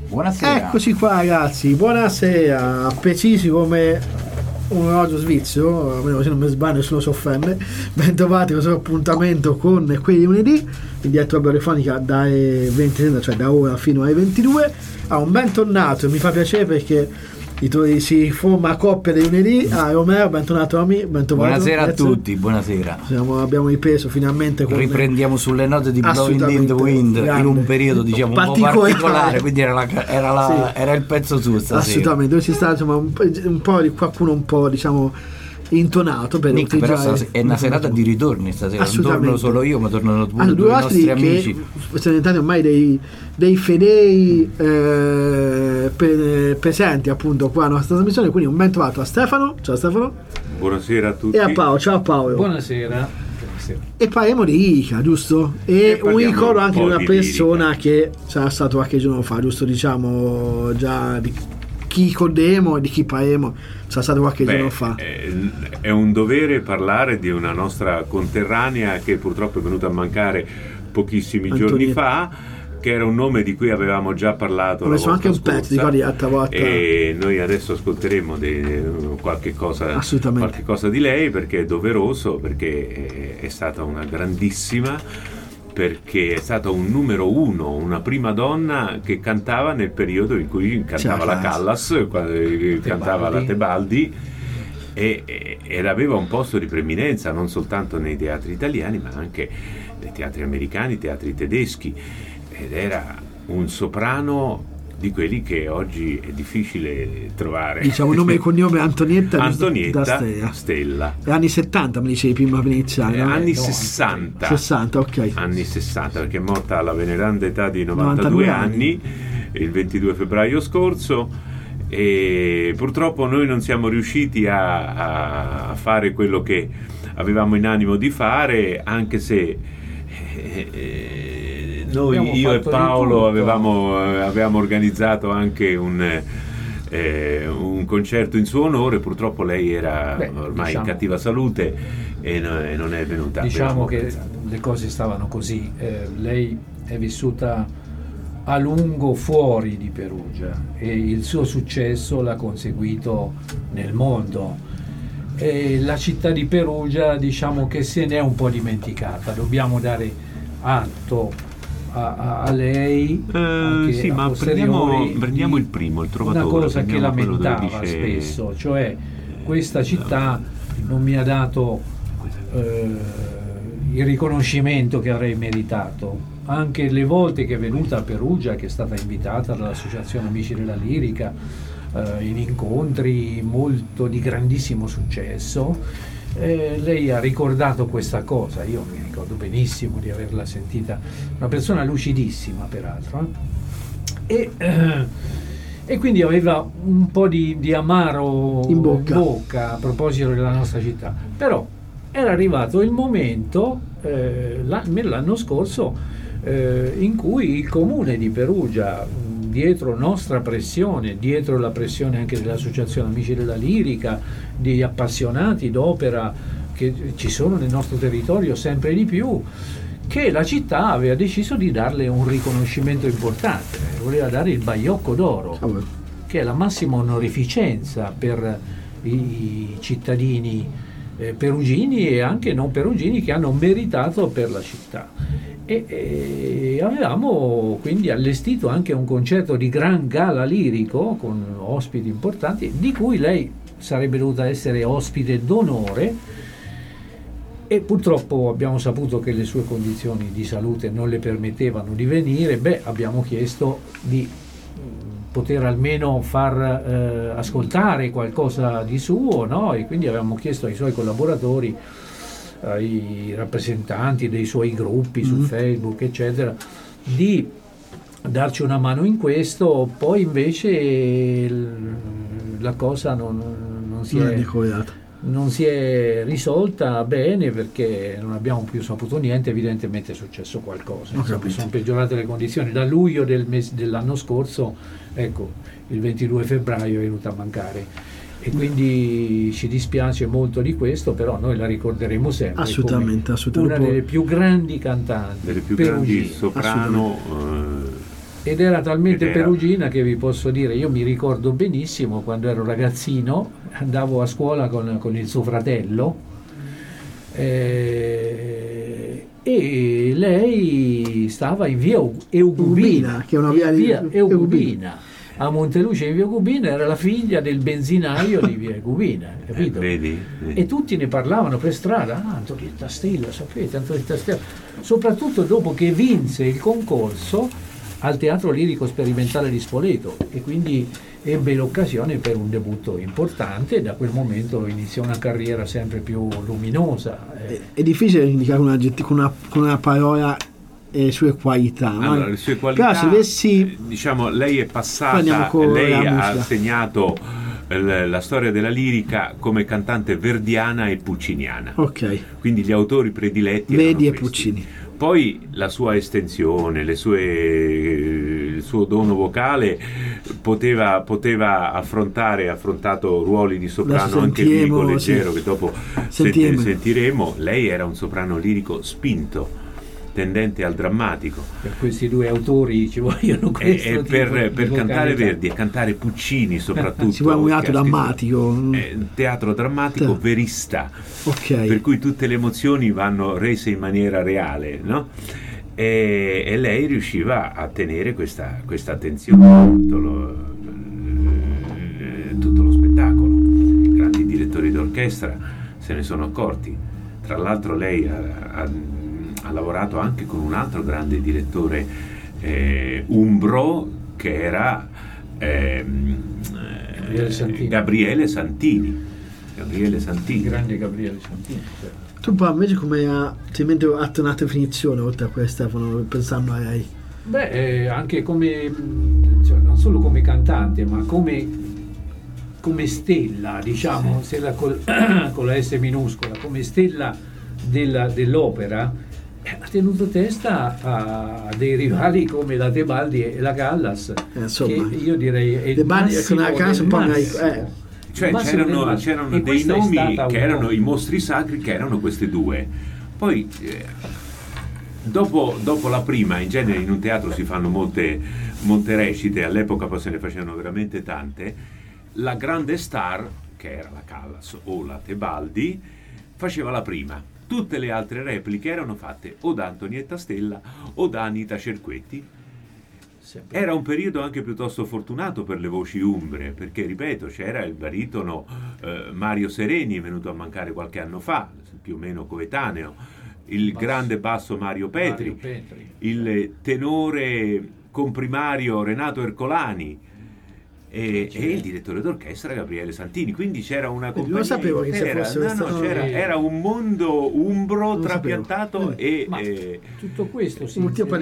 Buonasera. Eccoci qua ragazzi, buonasera, precisi come un orologio svizzero, almeno se non mi sbaglio nessuno si offende. Bentrovati a questo appuntamento con Quelli lunedì in diretta radiofonica dalle 20, cioè da ora fino alle 22. Un bentornato, mi fa piacere perché si forma a coppia dei lunedì. Romero, bentornato a me, bentrovato. Buonasera a tutti, buonasera. Abbiamo ripreso finalmente con... Riprendiamo sulle note di Blowing in the Wind, grande, in un periodo diciamo un po' particolare, quindi era il pezzo su stasera. Assolutamente, dove si sta insomma un po' di qualcuno un po' diciamo intonato per Nick, però è una serata di ritorni stasera, non torno solo io ma tornano pure due nostri amici che sono diventati ormai dei fedeli presenti appunto qua alla nostra trasmissione, quindi un ben trovato a Stefano. Ciao Stefano. Buonasera a tutti. E a Paolo. Ciao Paolo. Buonasera. E parliamo di Ica, giusto? E un ricordo anche di una persona che sarà stato qualche giorno fa, giusto? Diciamo già di chi condemo e di chi paremo sarà stato qualche giorno fa. È un dovere parlare di una nostra conterranea che purtroppo è venuta a mancare pochissimi giorni fa, che era un nome di cui avevamo già parlato la volta anche un scorsa, pezzo di l'altra volta, e noi adesso ascolteremo qualche cosa di lei, perché è doveroso, perché è stata una grandissima, perché è stata un numero uno, una prima donna che cantava nel periodo in cui cantava la Callas, cantava la Tebaldi, ed aveva un posto di preeminenza non soltanto nei teatri italiani ma anche nei teatri americani, teatri tedeschi, ed era un soprano di quelli che oggi è difficile trovare. Diciamo il nome e cognome Antonietta Stella. Anni 70 mi dicevi prima per iniziare, no? Anni 60. 60, ok. Anni 60, perché è morta alla veneranda età di 92 anni il 22 febbraio scorso, e purtroppo noi non siamo riusciti a fare quello che avevamo in animo di fare, anche se noi, io e Paolo avevamo organizzato anche un concerto in suo onore. Purtroppo lei era ormai in cattiva salute e non è venuta. Diciamo che le cose stavano così. Lei è vissuta a lungo fuori di Perugia e il suo successo l'ha conseguito nel mondo. E la città di Perugia, diciamo che se ne è un po' dimenticata. Dobbiamo dare atto a lei, sì, ma prendiamo il primo, il Trovatore. Una cosa che lamentava spesso, cioè questa città non mi ha dato il riconoscimento che avrei meritato. Anche le volte che è venuta a Perugia, che è stata invitata dall'Associazione Amici della Lirica in incontri molto di grandissimo successo, lei ha ricordato questa cosa. Io mi ricordo benissimo di averla sentita, una persona lucidissima peraltro, e quindi aveva un po' di amaro in bocca a proposito della nostra città. Però era arrivato il momento l'anno scorso in cui il comune di Perugia, dietro nostra pressione, dietro la pressione anche dell'Associazione Amici della Lirica, di appassionati d'opera che ci sono nel nostro territorio sempre di più, che la città aveva deciso di darle un riconoscimento importante. Voleva dare il Baiocco d'Oro, che è la massima onorificenza per i cittadini perugini e anche non perugini che hanno meritato per la città. E avevamo quindi allestito anche un concerto di gran gala lirico con ospiti importanti, di cui lei sarebbe dovuta essere ospite d'onore, e purtroppo abbiamo saputo che le sue condizioni di salute non le permettevano di venire. Abbiamo chiesto di poter almeno far ascoltare qualcosa di suo, no? E quindi avevamo chiesto ai suoi collaboratori, ai rappresentanti dei suoi gruppi su Facebook eccetera, di darci una mano in questo. Poi invece la cosa non si è risolta bene, perché non abbiamo più saputo niente. Evidentemente è successo qualcosa, sono peggiorate le condizioni. Da luglio dell'anno scorso, ecco, il 22 febbraio è venuta a mancare, e quindi ci dispiace molto di questo, però noi la ricorderemo sempre assolutamente una delle più grandi cantanti, delle più grandi soprano Ed era talmente perugina che vi posso dire, io mi ricordo benissimo quando ero ragazzino, andavo a scuola con il suo fratello e lei stava in via Eugubina, che è una via Eugubina. A Monteluce in via Eugubina era la figlia del benzinaio di via Eugubina, capito? Vedi? E tutti ne parlavano per strada, Antonietta Stella, sapete, Antonietta Stella, soprattutto dopo che vinse il concorso al Teatro Lirico Sperimentale di Spoleto, e quindi ebbe l'occasione per un debutto importante, e da quel momento iniziò una carriera sempre più luminosa. È difficile indicare un aggettivo con una parola e le sue qualità. Allora, le sue qualità, però se avessi, diciamo, lei è passata, lei ha segnato la storia della lirica come cantante verdiana e pucciniana. Ok. Quindi gli autori prediletti Vedi e questi. Puccini. Poi la sua estensione, il suo dono vocale ha affrontato ruoli di soprano anche lirico leggero, che dopo sentiremo. Lei era un soprano lirico spinto, tendente al drammatico. Per questi due autori ci vogliono questo e per cantare Verdi e cantare Puccini soprattutto. Si vuole un teatro drammatico. Teatro drammatico verista, per cui tutte le emozioni vanno rese in maniera reale, no? E lei riusciva a tenere questa attenzione tutto lo spettacolo. I grandi direttori d'orchestra se ne sono accorti. Tra l'altro lei ha lavorato anche con un altro grande direttore umbro, che era Gabriele Santini. Grande Gabriele Santini, certo. Tu poi invece come ti mente atto una definizione oltre a questa, Stefano, pensando a lei? Anche come, cioè, non solo come cantante, ma come stella, diciamo, stella con la S minuscola, come stella dell'opera. Ha tenuto testa a dei rivali come la Tebaldi e la Callas, insomma, che io direi Tebaldi con la Callas un po' cioè c'erano dei nomi che erano i mostri sacri, che erano queste due. Poi dopo la prima, in genere in un teatro si fanno molte recite, all'epoca poi se ne facevano veramente tante. La grande star, che era la Callas o la Tebaldi, faceva la prima. Tutte le altre repliche erano fatte o da Antonietta Stella o da Anita Cerquetti. Era un periodo anche piuttosto fortunato per le voci umbre, perché, ripeto, c'era il baritono Mario Sereni, venuto a mancare qualche anno fa, più o meno coetaneo, il grande basso Mario Petri, il tenore comprimario Renato Ercolani, e il direttore d'orchestra Gabriele Santini. Quindi c'era una compagnia. Non sapevo che era un mondo umbro trapiantato tutto questo si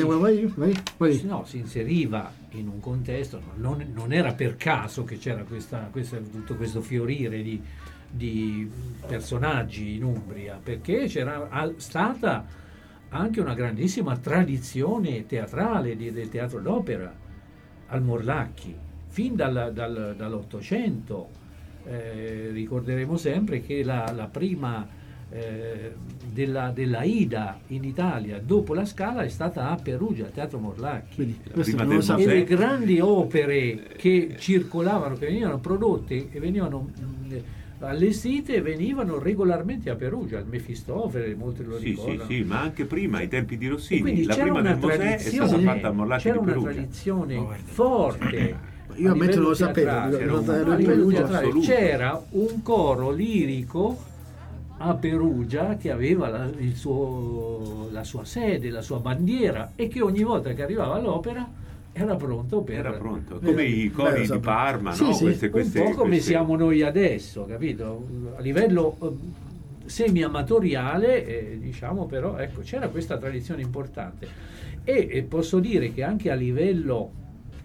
inseriva in un contesto, non era per caso che c'era tutto questo fiorire di personaggi in Umbria, perché c'era stata anche una grandissima tradizione teatrale del teatro d'opera al Morlacchi fin dall'Ottocento. Ricorderemo sempre che la prima della Ida in Italia dopo la Scala è stata a Perugia, al Teatro Morlacchi. E le grandi opere che circolavano, che venivano prodotte e venivano allestite, venivano regolarmente a Perugia, al Mefistofele, molti lo ricordano. Sì, ma anche prima, ai tempi di Rossini, la prima del Mosè è stata fatta a Morlacchi di Perugia. C'era una tradizione forte. Io ammetto non lo sapevo. C'era un coro lirico a Perugia che aveva la sua sede, la sua bandiera, e che ogni volta che arrivava all'opera era pronto come i cori di Parma, no? Un po' come siamo noi adesso, capito? A livello semi-amatoriale, diciamo, però ecco, c'era questa tradizione importante, e posso dire che anche a livello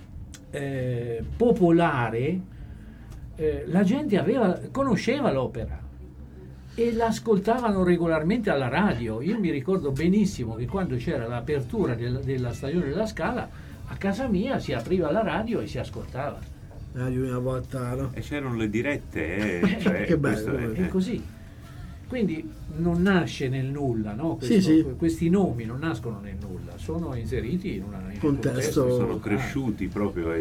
popolare la gente conosceva l'opera e l'ascoltavano regolarmente alla radio. Io mi ricordo benissimo che quando c'era l'apertura della stagione della Scala, a casa mia si apriva la radio e si ascoltava. Una volta, no? E c'erano le dirette, che bello, è così. Quindi non nasce nel nulla, no? Questi nomi non nascono nel nulla, sono inseriti in un contesto. Sono cresciuti proprio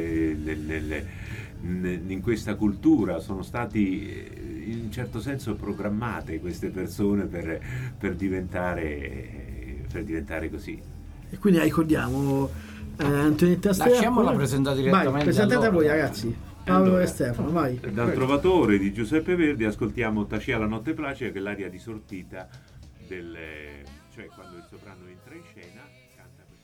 in questa cultura, sono stati in un certo senso programmate queste persone per diventare così. E quindi ricordiamo Antonietta Stefano. Lasciamola presentare direttamente. Vai, presentate voi ragazzi. Paolo e Stefano, vai. Dal Trovatore di Giuseppe Verdi ascoltiamo Tacia la notte placida, che è l'aria di sortita cioè quando il soprano entra in scena canta questa.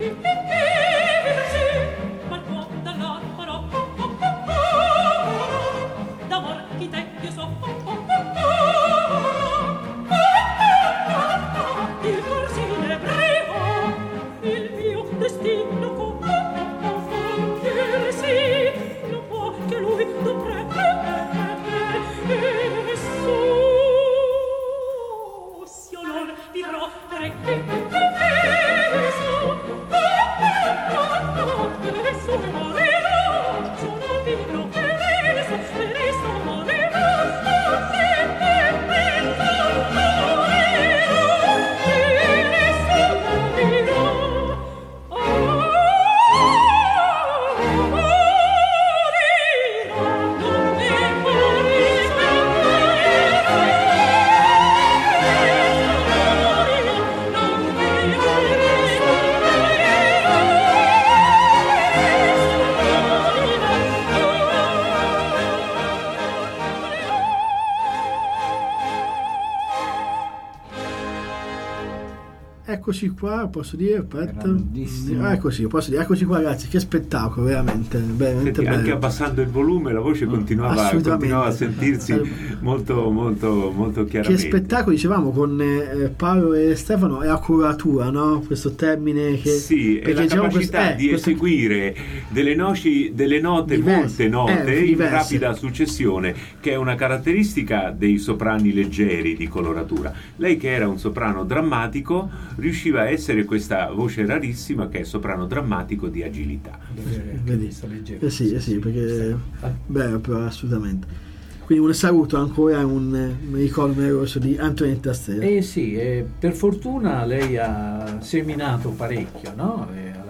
Eccoci qua, posso dire, aspetta. Eccoci, posso dire, eccoci qua ragazzi, che spettacolo, veramente Senti, bello. Anche abbassando il volume la voce continuava a sentirsi molto chiaramente. Che spettacolo, dicevamo, con Paolo e Stefano, è accuratura, no? Questo termine che... Sì, è la capacità di eseguire delle note diverse, molte note in rapida successione, che è una caratteristica dei soprani leggeri di coloratura. Lei, che era un soprano drammatico, riusciva a essere questa voce rarissima che è soprano drammatico di agilità. Vedi? Sì, perché beh, però assolutamente. Quindi un saluto ancora, un ricordo meraviglioso di Antonietta Stella. Sì, per fortuna lei ha seminato parecchio, no?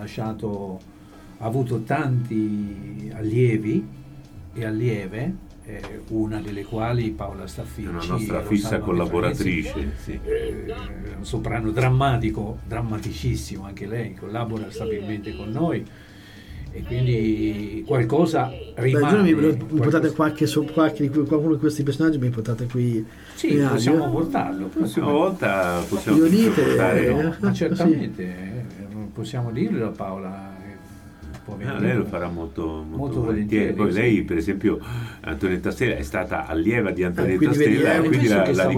Ha avuto tanti allievi e allieve, una delle quali Paola Staffici, una nostra fissa collaboratrice, sì. Un soprano drammatico, drammaticissimo anche lei, collabora stabilmente con noi e quindi qualcosa rimane. Mi portate qualcuno di questi personaggi, mi portate qui? Sì, possiamo portarlo. La prossima volta possiamo portare. Ma certamente, possiamo dirlo a Paola. Lei lo farà molto volentieri. Poi lei, per esempio, Antonietta Stella è stata allieva di Antonietta Stella, quindi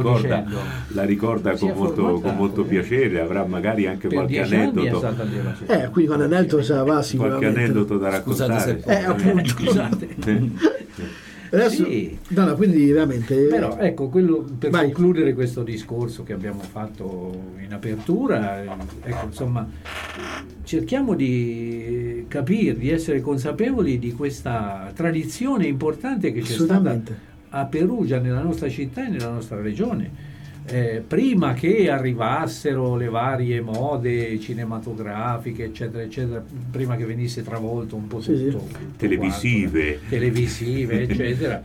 la ricorda con molto piacere. Avrà magari anche qualche aneddoto. Quindi quando aneddoto sarà sicuramente qualche aneddoto da raccontare. Appunto. Scusate. Adesso, sì. No, quindi veramente. Però ecco, quello per concludere questo discorso che abbiamo fatto in apertura, ecco, insomma, cerchiamo di capire, di essere consapevoli di questa tradizione importante che c'è stata a Perugia, nella nostra città e nella nostra regione. Prima che arrivassero le varie mode cinematografiche, eccetera, eccetera, prima che venisse travolto un po' tutto, televisive, eccetera,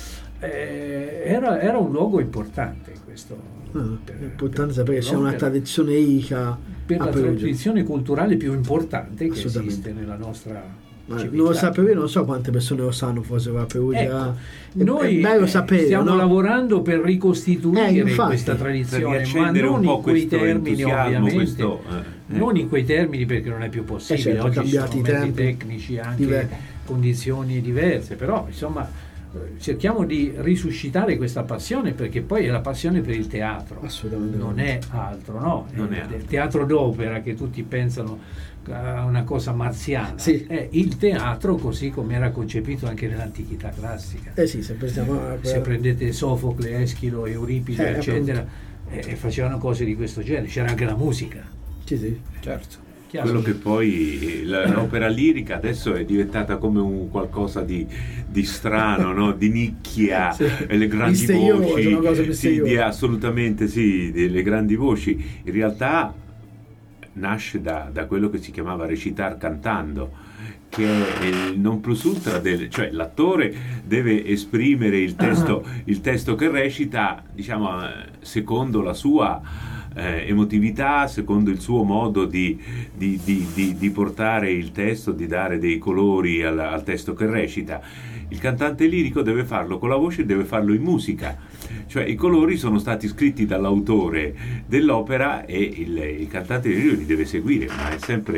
era un luogo importante questo. È importante sapere che c'è una tradizione lirica per la tradizione culturale più importante che esiste nella nostra civiltà. Non lo sapevo, non so quante persone lo sanno, forse va a Perugia. Ecco, noi stiamo lavorando per ricostituire questa tradizione, ma non in quei termini, ovviamente. Non in quei termini, perché non è più possibile. Oggi ci sono mezzi tecnici, anche condizioni diverse, però insomma cerchiamo di risuscitare questa passione, perché poi è la passione per il teatro, assolutamente non è altro, no? Il teatro d'opera, che tutti pensano a una cosa marziana, è il teatro così come era concepito anche nell'antichità classica. Se prendete Sofocle, Eschilo, Euripide, eccetera, facevano cose di questo genere. C'era anche la musica. Sì, certo. Quello che poi l'opera lirica adesso è diventata come un qualcosa di strano, no? Di nicchia, le grandi voci, assolutamente sì, delle grandi voci. In realtà nasce da quello che si chiamava recitar cantando, che è il non plus ultra cioè l'attore deve esprimere il testo che recita, diciamo, secondo la sua emotività, secondo il suo modo di portare il testo, di dare dei colori al testo che recita. Il cantante lirico deve farlo con la voce, deve farlo in musica, cioè i colori sono stati scritti dall'autore dell'opera e il cantante lirico li deve seguire, ma è sempre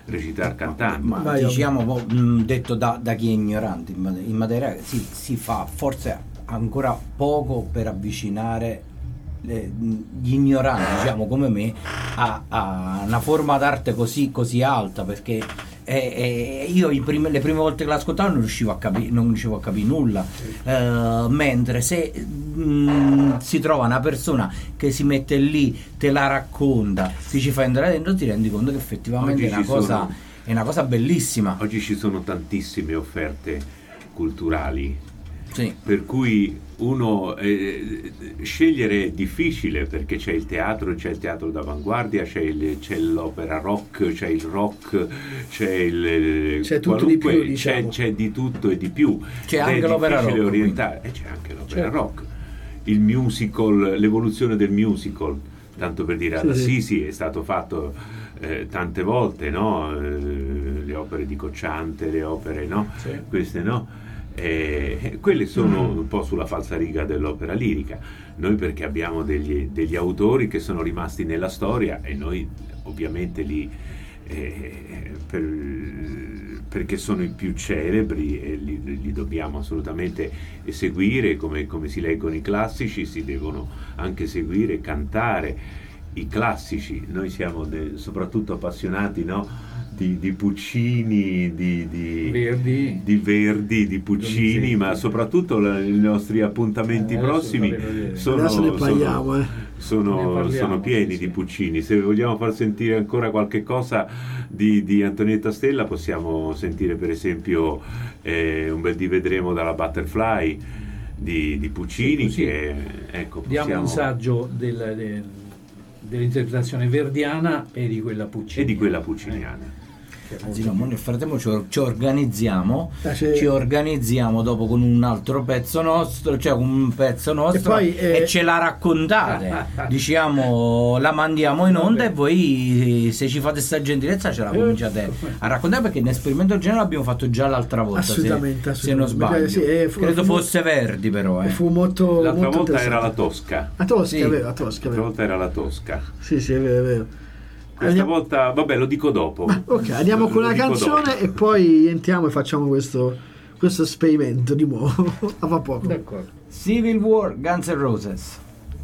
recitare cantando. Ma diciamo, detto da chi è ignorante in materia, si fa forse ancora poco per avvicinare gli ignoranti, diciamo come me, a una forma d'arte così alta, perché io le prime volte che l'ascoltavo non riuscivo a capire nulla, mentre se si trova una persona che si mette lì, te la racconta, ti ci fa entrare dentro, ti rendi conto che effettivamente è una cosa bellissima. Oggi ci sono tantissime offerte culturali, sì, per cui uno scegliere è difficile, perché c'è il teatro d'avanguardia, c'è l'opera rock, c'è il rock, c'è tutto di più, diciamo. c'è di tutto e di più. C'è anche l'opera rock, orientare. C'è anche l'opera rock, il musical, l'evoluzione del musical, tanto per dire, alla Sisi è stato fatto tante volte, no? Le opere di Cocciante, le opere, no? Sì. Queste, no? Quelle sono un po' sulla falsariga dell'opera lirica. Noi perché abbiamo degli autori che sono rimasti nella storia, e noi ovviamente perché sono i più celebri e li dobbiamo assolutamente seguire, come si leggono i classici, si devono anche seguire e cantare i classici. Noi siamo soprattutto appassionati, no? Di Puccini, di Verdi, di Puccini, ma soprattutto i nostri appuntamenti prossimi sono pieni di Puccini. Se vogliamo far sentire ancora qualche cosa di Antonietta Stella, possiamo sentire per esempio un bel Di vedremo dalla Butterfly di Puccini, che ecco, diamo un saggio dell'interpretazione verdiana e di quella pucciniana. Anzi, no, nel frattempo ci organizziamo dopo con un altro pezzo nostro, cioè un pezzo nostro, e ce la raccontate, diciamo, la mandiamo in onda, e voi, se ci fate sta gentilezza, ce la cominciate a raccontare, perché in esperimento genere l'abbiamo fatto già l'altra volta, assolutamente. Se non sbaglio, credo fosse Verdi, però fu molto, l'altra molto volta era la Tosca. L'altra volta era la Tosca. Sì, è vero. Questa volta, vabbè, lo dico dopo. Ok, andiamo con la canzone dopo. E poi entriamo e facciamo questo esperimento di nuovo. A fra poco. D'accordo. Civil War, Guns N' Roses.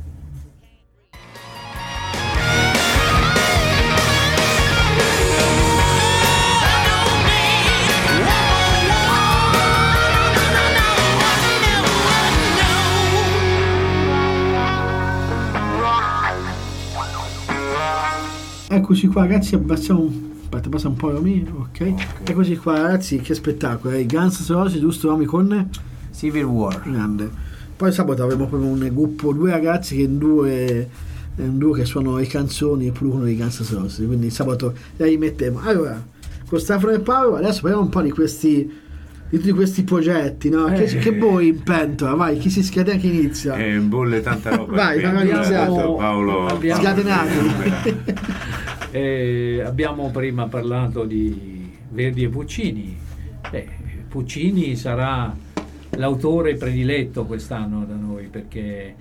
Eccoci qua, ragazzi, passa un po' meno, ok? Eccoci qua, ragazzi, che spettacolo, i Guns N' Roses, giusto, Romy, con Civil War. Grande. Poi sabato avremo proprio un gruppo, due ragazzi che un duo che suonano le canzoni e producono i Guns N' Roses, quindi sabato li rimettiamo. Allora, con Stefano e Paolo adesso parliamo un po' di tutti questi progetti, no? Che bolle in pentola, vai, chi si scatena, chi inizia? Bolle tanta roba. Vai, iniziamo. Paolo, scatenati. Abbiamo prima parlato di Verdi e Puccini. Puccini sarà l'autore prediletto quest'anno da noi, perché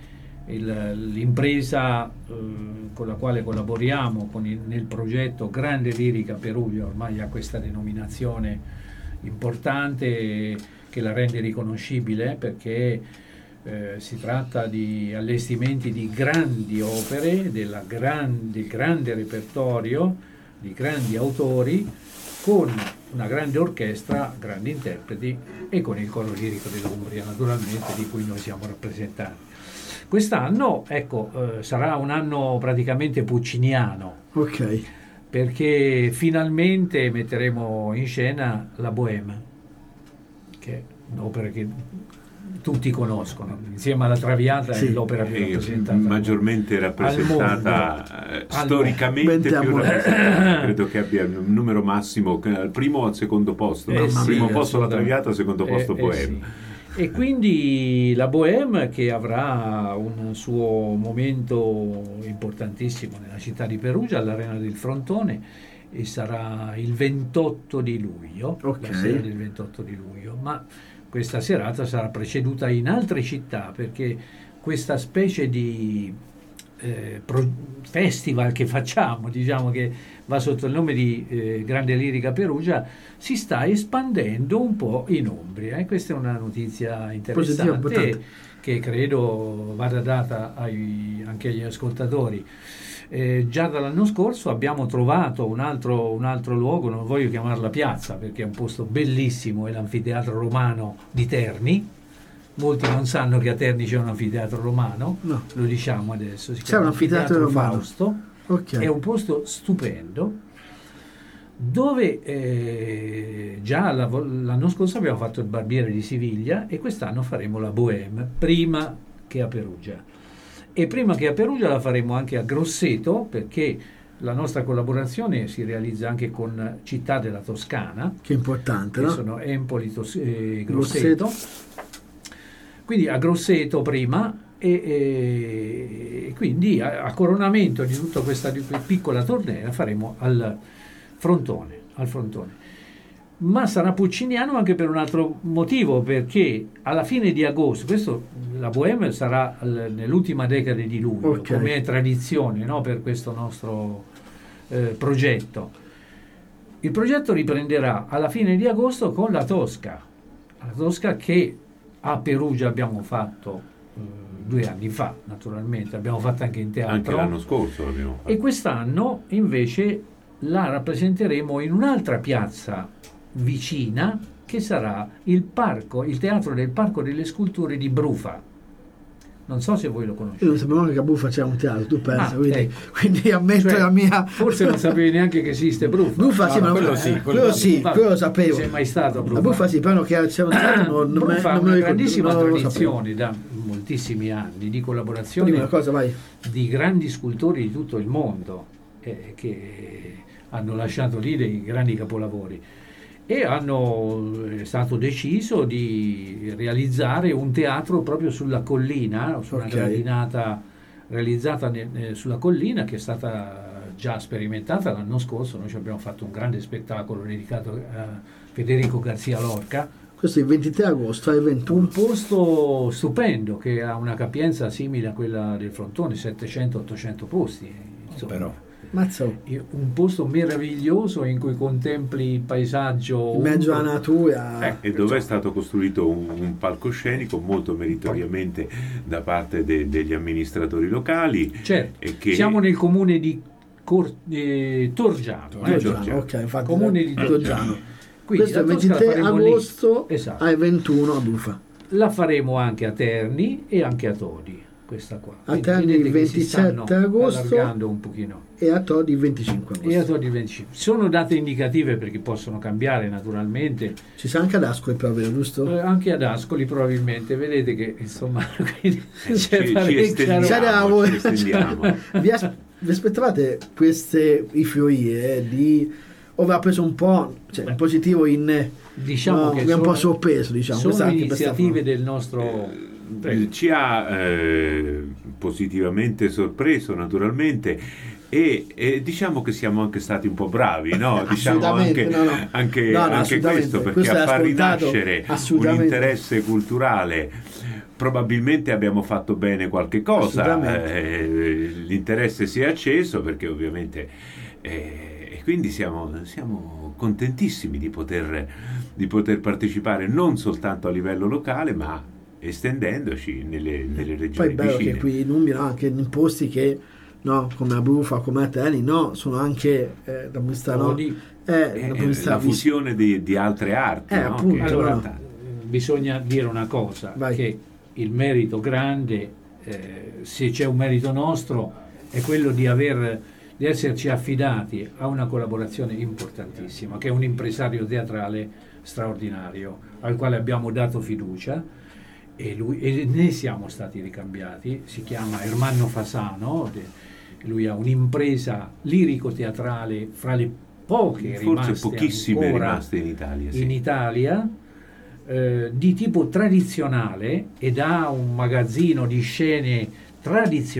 l'impresa con la quale collaboriamo nel progetto Grande Lirica Perugia ormai ha questa denominazione importante che la rende riconoscibile, perché si tratta di allestimenti di grandi opere, del grande repertorio di grandi autori, con una grande orchestra, grandi interpreti, e con il coro lirico dell'Umbria, naturalmente, di cui noi siamo rappresentanti. Quest'anno, sarà un anno praticamente pucciniano, ok, perché finalmente metteremo in scena la Bohème, che è un'opera che tutti conoscono, insieme alla Traviata. È l'opera più rappresentata, maggiormente rappresentata, storicamente più rappresentata. Credo che abbia un numero massimo al primo o al secondo posto, primo posto la Traviata, secondo posto Bohème. Sì. E quindi la Bohème, che avrà un suo momento importantissimo nella città di Perugia, all'Arena del Frontone, e sarà il 28 di luglio, la sera del 28 di luglio, ma questa serata sarà preceduta in altre città, perché questa specie di festival che facciamo, diciamo che va sotto il nome di Grande Lirica Perugia, si sta espandendo un po' in Umbria, e questa è una notizia interessante che credo vada data anche agli ascoltatori. Già dall'anno scorso abbiamo trovato un altro luogo, non voglio chiamarla piazza perché è un posto bellissimo, è l'anfiteatro romano di Terni. Molti non sanno che a Terni c'è un anfiteatro romano, no. Lo diciamo adesso, si chiama Anfiteatro Fausto. Okay. È un posto stupendo dove già l'anno scorso abbiamo fatto il Barbiere di Siviglia e quest'anno faremo la Bohème prima che a Perugia, e prima che a Perugia la faremo anche a Grosseto, perché la nostra collaborazione si realizza anche con città della Toscana, che è importante, che no? sono Empoli e Grosseto. Quindi a Grosseto prima e quindi a coronamento di tutta questa piccola tournée faremo al frontone. Ma sarà pucciniano anche per un altro motivo, perché alla fine di agosto, la Bohème sarà nell'ultima decade di luglio, come tradizione, no, per questo nostro progetto. Il progetto riprenderà alla fine di agosto con la Tosca che a Perugia abbiamo fatto 2 anni fa, naturalmente, abbiamo fatto anche in teatro. Anche l'anno scorso l'abbiamo fatto. E quest'anno invece la rappresenteremo in un'altra piazza vicina, che sarà il teatro del Parco delle Sculture di Brufa. Non so se voi lo conoscete. Io non sapevo che a Brufa c'era un teatro, tu pensi, quindi ammetto la mia... Forse non sapevi neanche che esiste Brufa. Brufa sì, ma quello lo sapevo. Sei mai stato a Brufa? A Brufa sì, però che c'è un teatro Brufa ha una grandissima tradizione da moltissimi anni di collaborazione di grandi scultori di tutto il mondo che hanno lasciato lì dei grandi capolavori. E è stato deciso di realizzare un teatro proprio sulla collina, su una gradinata realizzata sulla collina, che è stata già sperimentata l'anno scorso. Noi ci abbiamo fatto un grande spettacolo dedicato a Federico Garcia Lorca. Questo è il 23 agosto al 21. Un posto stupendo che ha una capienza simile a quella del Frontone, 700-800 posti. Però un posto meraviglioso in cui contempli il paesaggio in mezzo alla natura, e dove è stato costruito un palcoscenico molto meritoriamente da parte degli amministratori locali. Certo, siamo nel comune di Torgiano, infatti, comune di Torgiano. Questo è il 23 agosto al 21 a Brufa. La faremo anche a Terni e anche a Todi. Questa qua. A Terni il 27 agosto un pochino. E a Todi il 25 agosto. Sono date indicative perché possono cambiare naturalmente. Ci sarà anche ad Ascoli però, giusto? Anche ad Ascoli probabilmente, vedete che insomma ci estendiamo. Vi aspettavate i fiori di ove ha preso un po', in positivo diciamo che è un po' sorpreso, diciamo. Sono iniziative del nostro ci ha positivamente sorpreso naturalmente, e diciamo che siamo anche stati un po' bravi, no? Diciamo anche questo, perché a far rinascere un interesse culturale probabilmente abbiamo fatto bene qualche cosa, l'interesse si è acceso, perché ovviamente e quindi siamo contentissimi di poter partecipare non soltanto a livello locale, ma estendendoci nelle regioni poi è bello vicine. Che qui in Umbria, anche in posti che come a Brufa, come a Terni, sono anche da vista la fusione di altre arti, appunto, allora bisogna dire una cosa, che il merito grande, se c'è un merito nostro, è quello di esserci affidati a una collaborazione importantissima, che è un impresario teatrale straordinario al quale abbiamo dato fiducia, e ne siamo stati ricambiati. Si chiama Ermanno Fasano, lui ha un'impresa lirico-teatrale fra le poche forse pochissime rimaste in Italia, di tipo tradizionale, ed ha un magazzino di scene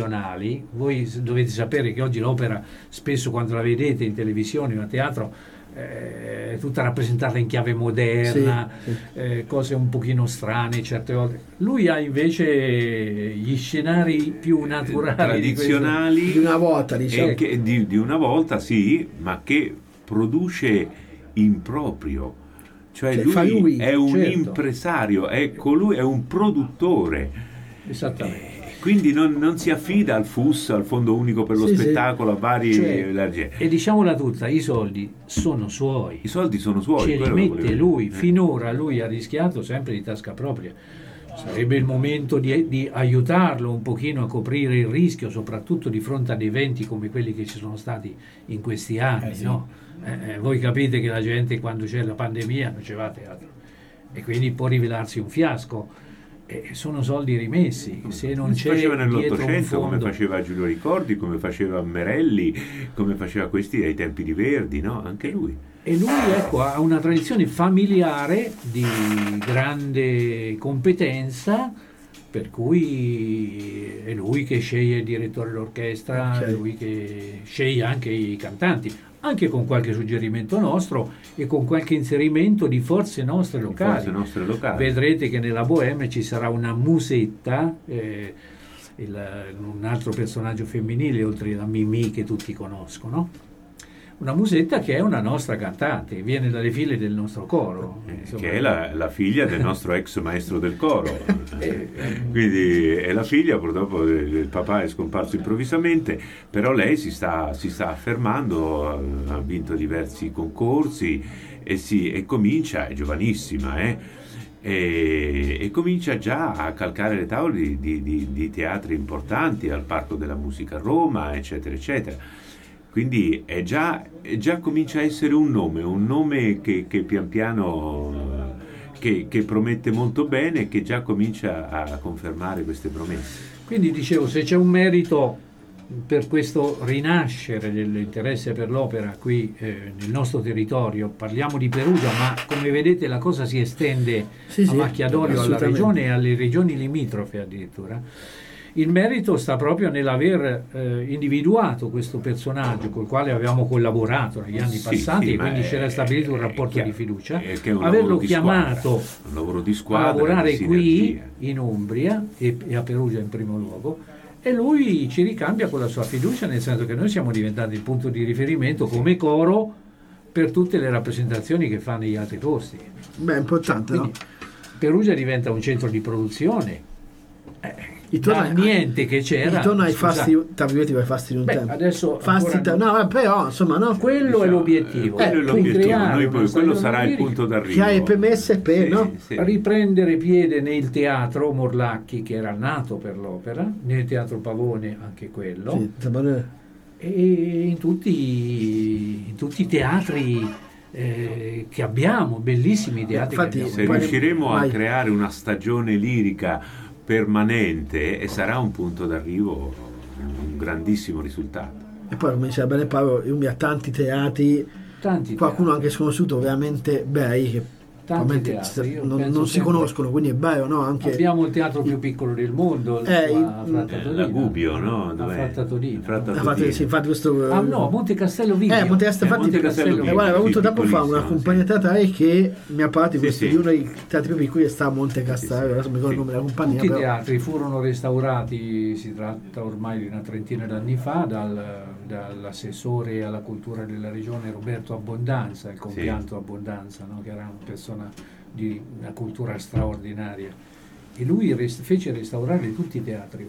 tradizionali. Voi dovete sapere che oggi l'opera, spesso quando la vedete in televisione o a teatro, tutta rappresentata in chiave moderna, cose un pochino strane certe volte. Lui ha invece gli scenari più naturali, tradizionali di una volta, diciamo. Di una volta, sì, ma che produce in proprio. Cioè lui è un impresario, lui è un produttore. Esattamente. Quindi non si affida al FUS, al Fondo Unico per lo Spettacolo, a vari... e diciamola tutta, i soldi sono suoi. I soldi sono suoi. Ce li mette lui. Finora lui ha rischiato sempre di tasca propria. Sarebbe il momento di aiutarlo un pochino a coprire il rischio, soprattutto di fronte ad eventi come quelli che ci sono stati in questi anni. No? Voi capite che la gente, quando c'è la pandemia, non ci va a teatro. E quindi può rivelarsi un fiasco. Sono soldi rimessi, se non c'è faceva nell'800, fondo... come faceva Giulio Ricordi, come faceva Merelli, come faceva questi ai tempi di Verdi, no? Anche lui. E lui, ecco, ha una tradizione familiare di grande competenza, per cui è lui che sceglie il direttore dell'orchestra, è lui che sceglie anche i cantanti, anche con qualche suggerimento nostro e con qualche inserimento di forze nostre locali. Vedrete che nella Bohème ci sarà una musetta, un altro personaggio femminile oltre a Mimì che tutti conoscono, una musetta che è una nostra cantante, viene dalle file del nostro coro. Che è la figlia del nostro ex maestro del coro. Quindi è la figlia, purtroppo il papà è scomparso improvvisamente, però lei si sta affermando, ha vinto diversi concorsi e comincia, è giovanissima, e comincia già a calcare le tavole di teatri importanti, al Parco della Musica a Roma, eccetera, eccetera. Quindi già comincia a essere un nome che pian piano che promette molto bene e che già comincia a confermare queste promesse. Quindi dicevo, se c'è un merito per questo rinascere dell'interesse per l'opera qui nel nostro territorio, parliamo di Perugia, ma come vedete la cosa si estende a macchia d'olio, alla regione e alle regioni limitrofe addirittura. Il merito sta proprio nell'aver individuato questo personaggio col quale avevamo collaborato negli anni passati, e quindi c'era stabilito un rapporto di fiducia, averlo chiamato a lavorare qui in Umbria e a Perugia in primo luogo, e lui ci ricambia con la sua fiducia, nel senso che noi siamo diventati il punto di riferimento come coro per tutte le rappresentazioni che fa negli altri posti. Beh, è importante, quindi, no? Perugia diventa un centro di produzione. Niente che c'era, intorno ai fasti di un tempo. Adesso però insomma, no, quello è l'obiettivo. Noi poi quello sarà il punto d'arrivo. Che hai permesse per riprendere piede nel teatro Morlacchi, che era nato per l'opera, nel teatro Pavone anche quello, e in tutti i teatri che abbiamo, bellissimi teatri. Infatti, se riusciremo a creare una stagione lirica permanente, e sarà un punto d'arrivo, un grandissimo risultato. E poi, come diceva bene Paolo, ha tanti teatri, qualcuno anche sconosciuto, ovviamente bei, che non si conoscono, quindi è bello, no? Anche abbiamo il teatro più piccolo del mondo, la Gubbio, no? Infatti questo Monte Castello Video. Monte Castello Video. Guarda, ho avuto tempo fa una compagnia teatrale che mi ha parlato di uno dei teatri più piccoli che sta a Monte Castello, adesso mi ricordo il nome della compagnia. Tutti i teatri furono restaurati, si tratta ormai di una trentina d'anni fa, dall'assessore alla cultura della regione Roberto Abbondanza, il compianto Abbondanza, no? Che era una persona di una cultura straordinaria, e lui fece restaurare tutti i teatri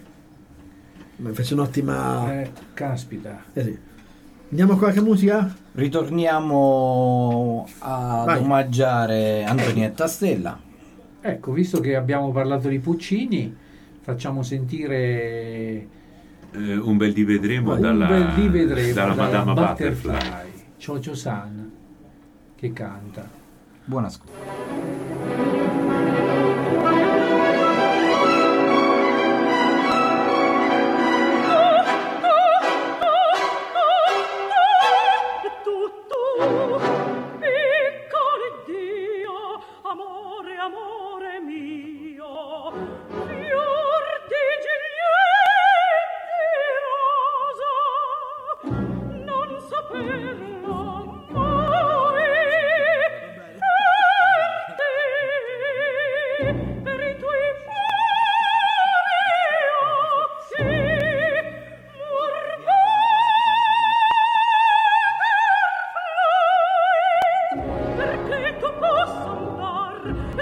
umbri. Fece un'ottima caspita. Andiamo a qualche musica? Ritorniamo ad omaggiare Antonietta Stella. Ecco, visto che abbiamo parlato di Puccini, facciamo sentire un bel di vedremo dalla Madama Butterfly. Chocho San che canta. Buon ascolto. Non saperlo mai.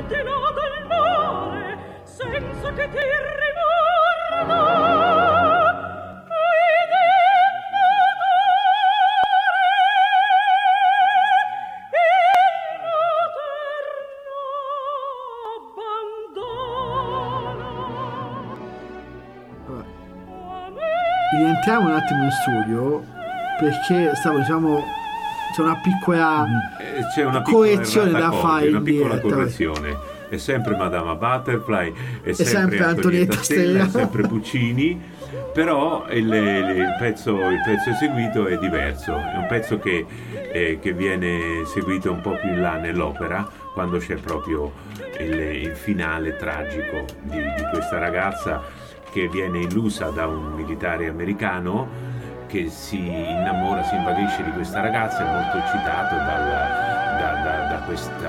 Rientriamo un attimo in studio perché diciamo c'è una piccola correzione da fare in diretta. Correzione. È sempre Madama Butterfly, è sempre Antonietta Stella, è sempre Puccini, però il pezzo eseguito è diverso, è un pezzo che viene eseguito un po' più in là nell'opera, quando c'è proprio il finale tragico di questa ragazza che viene illusa da un militare americano che si innamora, si invaghisce di questa ragazza, è molto eccitato da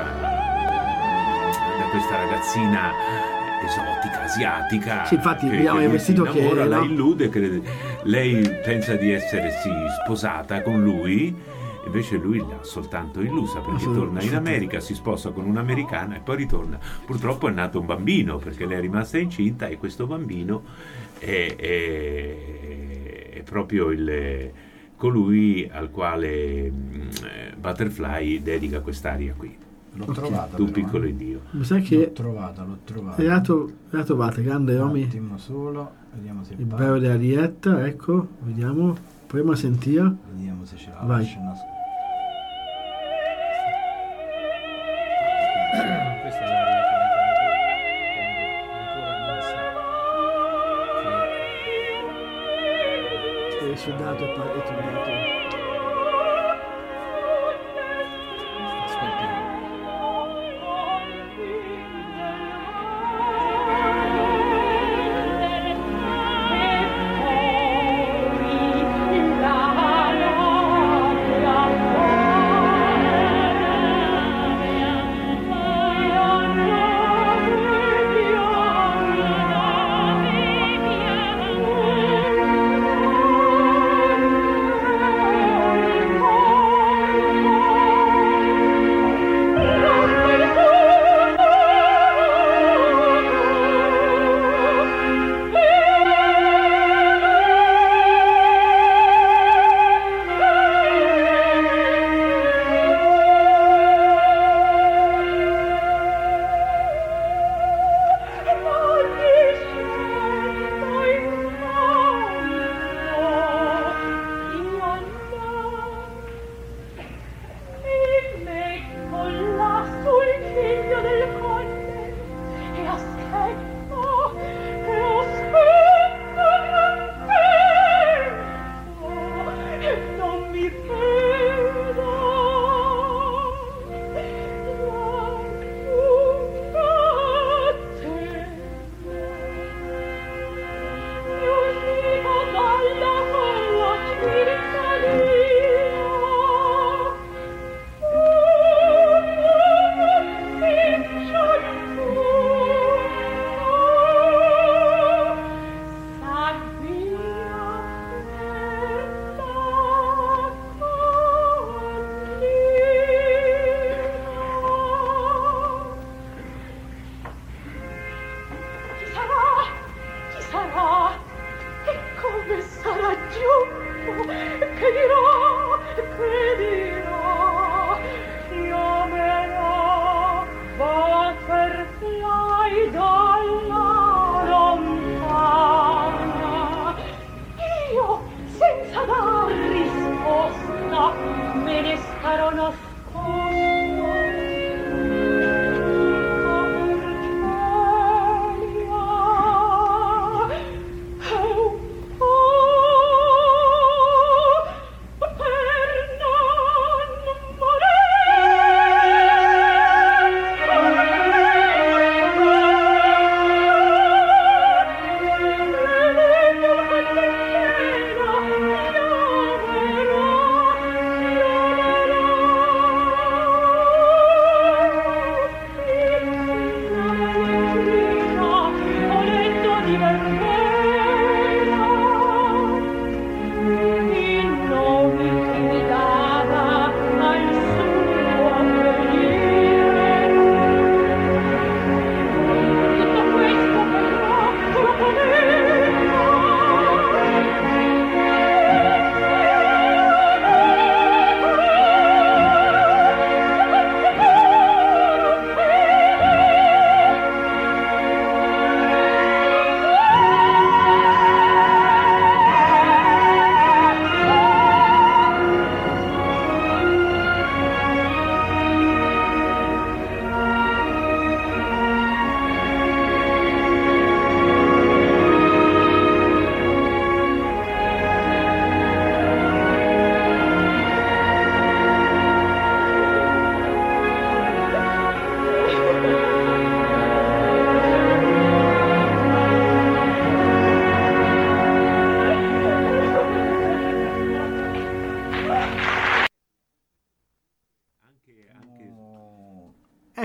questa ragazzina esotica, asiatica. Sì, infatti vediamo il vestito che la illude, lei pensa di essersi sposata con lui, invece lui l'ha soltanto illusa, perché torna in America, si sposa con un'americana e poi ritorna. Purtroppo è nato un bambino, perché lei è rimasta incinta, e questo bambino è proprio colui al quale Butterfly dedica quest'aria qui. L'ho trovata. Tu piccolo Dio. Mi sa che l'ho trovata. La trovate, grande Romy. Un attimo solo, vediamo se il bello della diretta, ecco, vediamo. Proviamo a sentire. Vediamo se ce la vai. Questa è l'aria che mi canta ancora non sa che è sudato e tornato.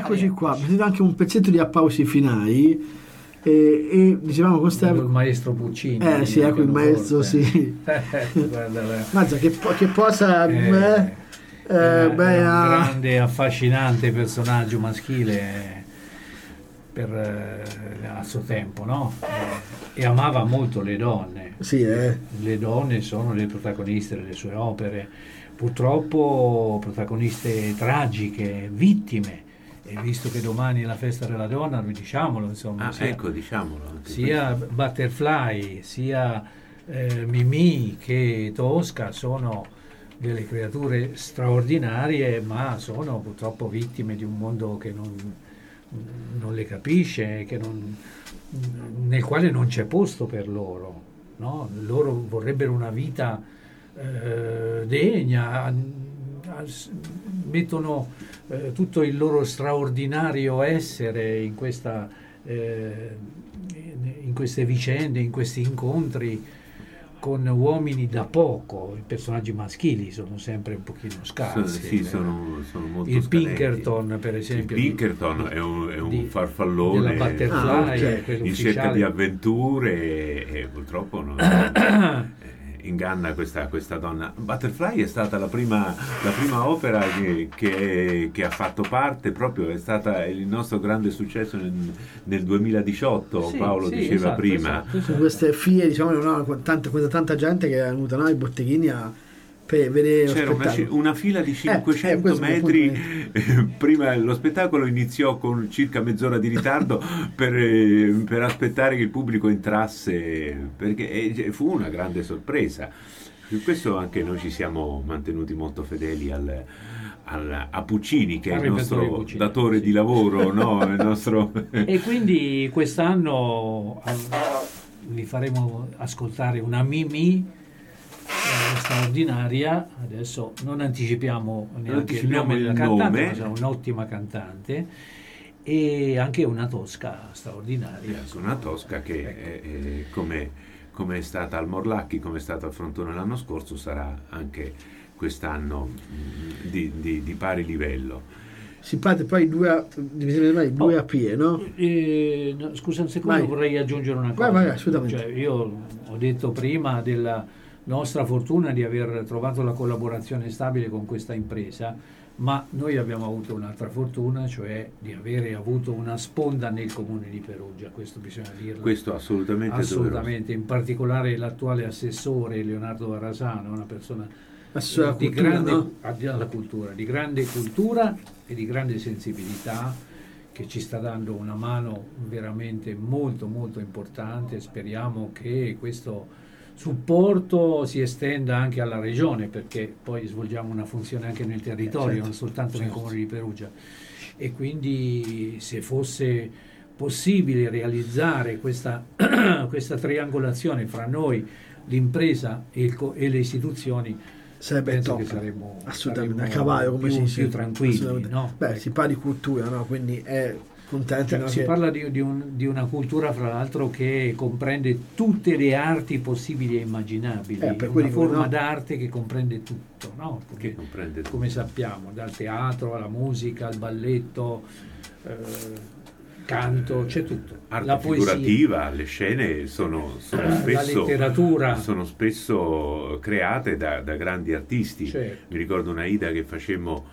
Eccoci qua, mi sento anche un pezzetto di applausi finali e dicevamo con Stefano il maestro Puccini. Sì, ecco il maestro, sì. Mazza, che posa un grande affascinante personaggio maschile al suo tempo, no? E amava molto le donne. Sì, Le donne sono le protagoniste delle sue opere, purtroppo protagoniste tragiche, vittime. E visto che domani è la festa della donna, diciamolo, insomma. Diciamolo. Sia Butterfly, sia Mimì che Tosca sono delle creature straordinarie, ma sono purtroppo vittime di un mondo che non le capisce, nel quale non c'è posto per loro, no? Loro vorrebbero una vita degna, mettono tutto il loro straordinario essere in queste vicende, in questi incontri con uomini da poco. I personaggi maschili sono sempre un pochino scarsi. Sono molto il scadenti. Pinkerton, per esempio. Il Pinkerton è un farfallone della Butterfly, in cerca di avventure e purtroppo non inganna questa donna. Butterfly è stata la prima opera che ha fatto parte, proprio è stata il nostro grande successo nel 2018. Paolo diceva esatto, prima. Esatto. Queste figlie, diciamo, tanta gente che è venuta ai botteghini per vedere c'era una fila di 500 metri. Prima lo spettacolo iniziò con circa mezz'ora di ritardo per aspettare che il pubblico entrasse, perché fu una grande sorpresa. Per questo anche noi ci siamo mantenuti molto fedeli a Puccini, che è il nostro datore di lavoro, no? Il nostro... E quindi quest'anno vi faremo ascoltare una Mimì straordinaria. Adesso non anticipiamo neanche il nome della cantante, ma sarà un'ottima cantante, e anche una Tosca straordinaria. Una Tosca che come è stata al Morlacchi, come è stata al Frontone l'anno scorso, sarà anche quest'anno di pari livello. Si parte poi due AP, no? Scusa un secondo, vorrei aggiungere una cosa. Vai, assolutamente. Cioè, io ho detto prima della nostra fortuna di aver trovato la collaborazione stabile con questa impresa, ma noi abbiamo avuto un'altra fortuna, cioè di avere avuto una sponda nel comune di Perugia. Questo bisogna dirlo. Questo assolutamente, in particolare l'attuale assessore Leonardo Varasano, una persona di grande cultura e di grande sensibilità, che ci sta dando una mano veramente molto molto importante. Speriamo che questo supporto si estenda anche alla regione, perché poi svolgiamo una funzione anche nel territorio, non soltanto nel comune di Perugia, e quindi se fosse possibile realizzare questa triangolazione fra noi, l'impresa e le istituzioni, penso che saremmo assolutamente a cavallo, come più tranquilli, no? Si parla di cultura, no? Quindi è contento, si parla di una cultura, fra l'altro, che comprende tutte le arti possibili e immaginabili, una forma d'arte che comprende tutto, no? Perché, comprende tutto, come sappiamo, dal teatro alla musica, al balletto, canto, c'è tutto. Arte la figurativa, le scene sono spesso, la letteratura sono spesso create da grandi artisti. Certo. Mi ricordo una Ida che facemmo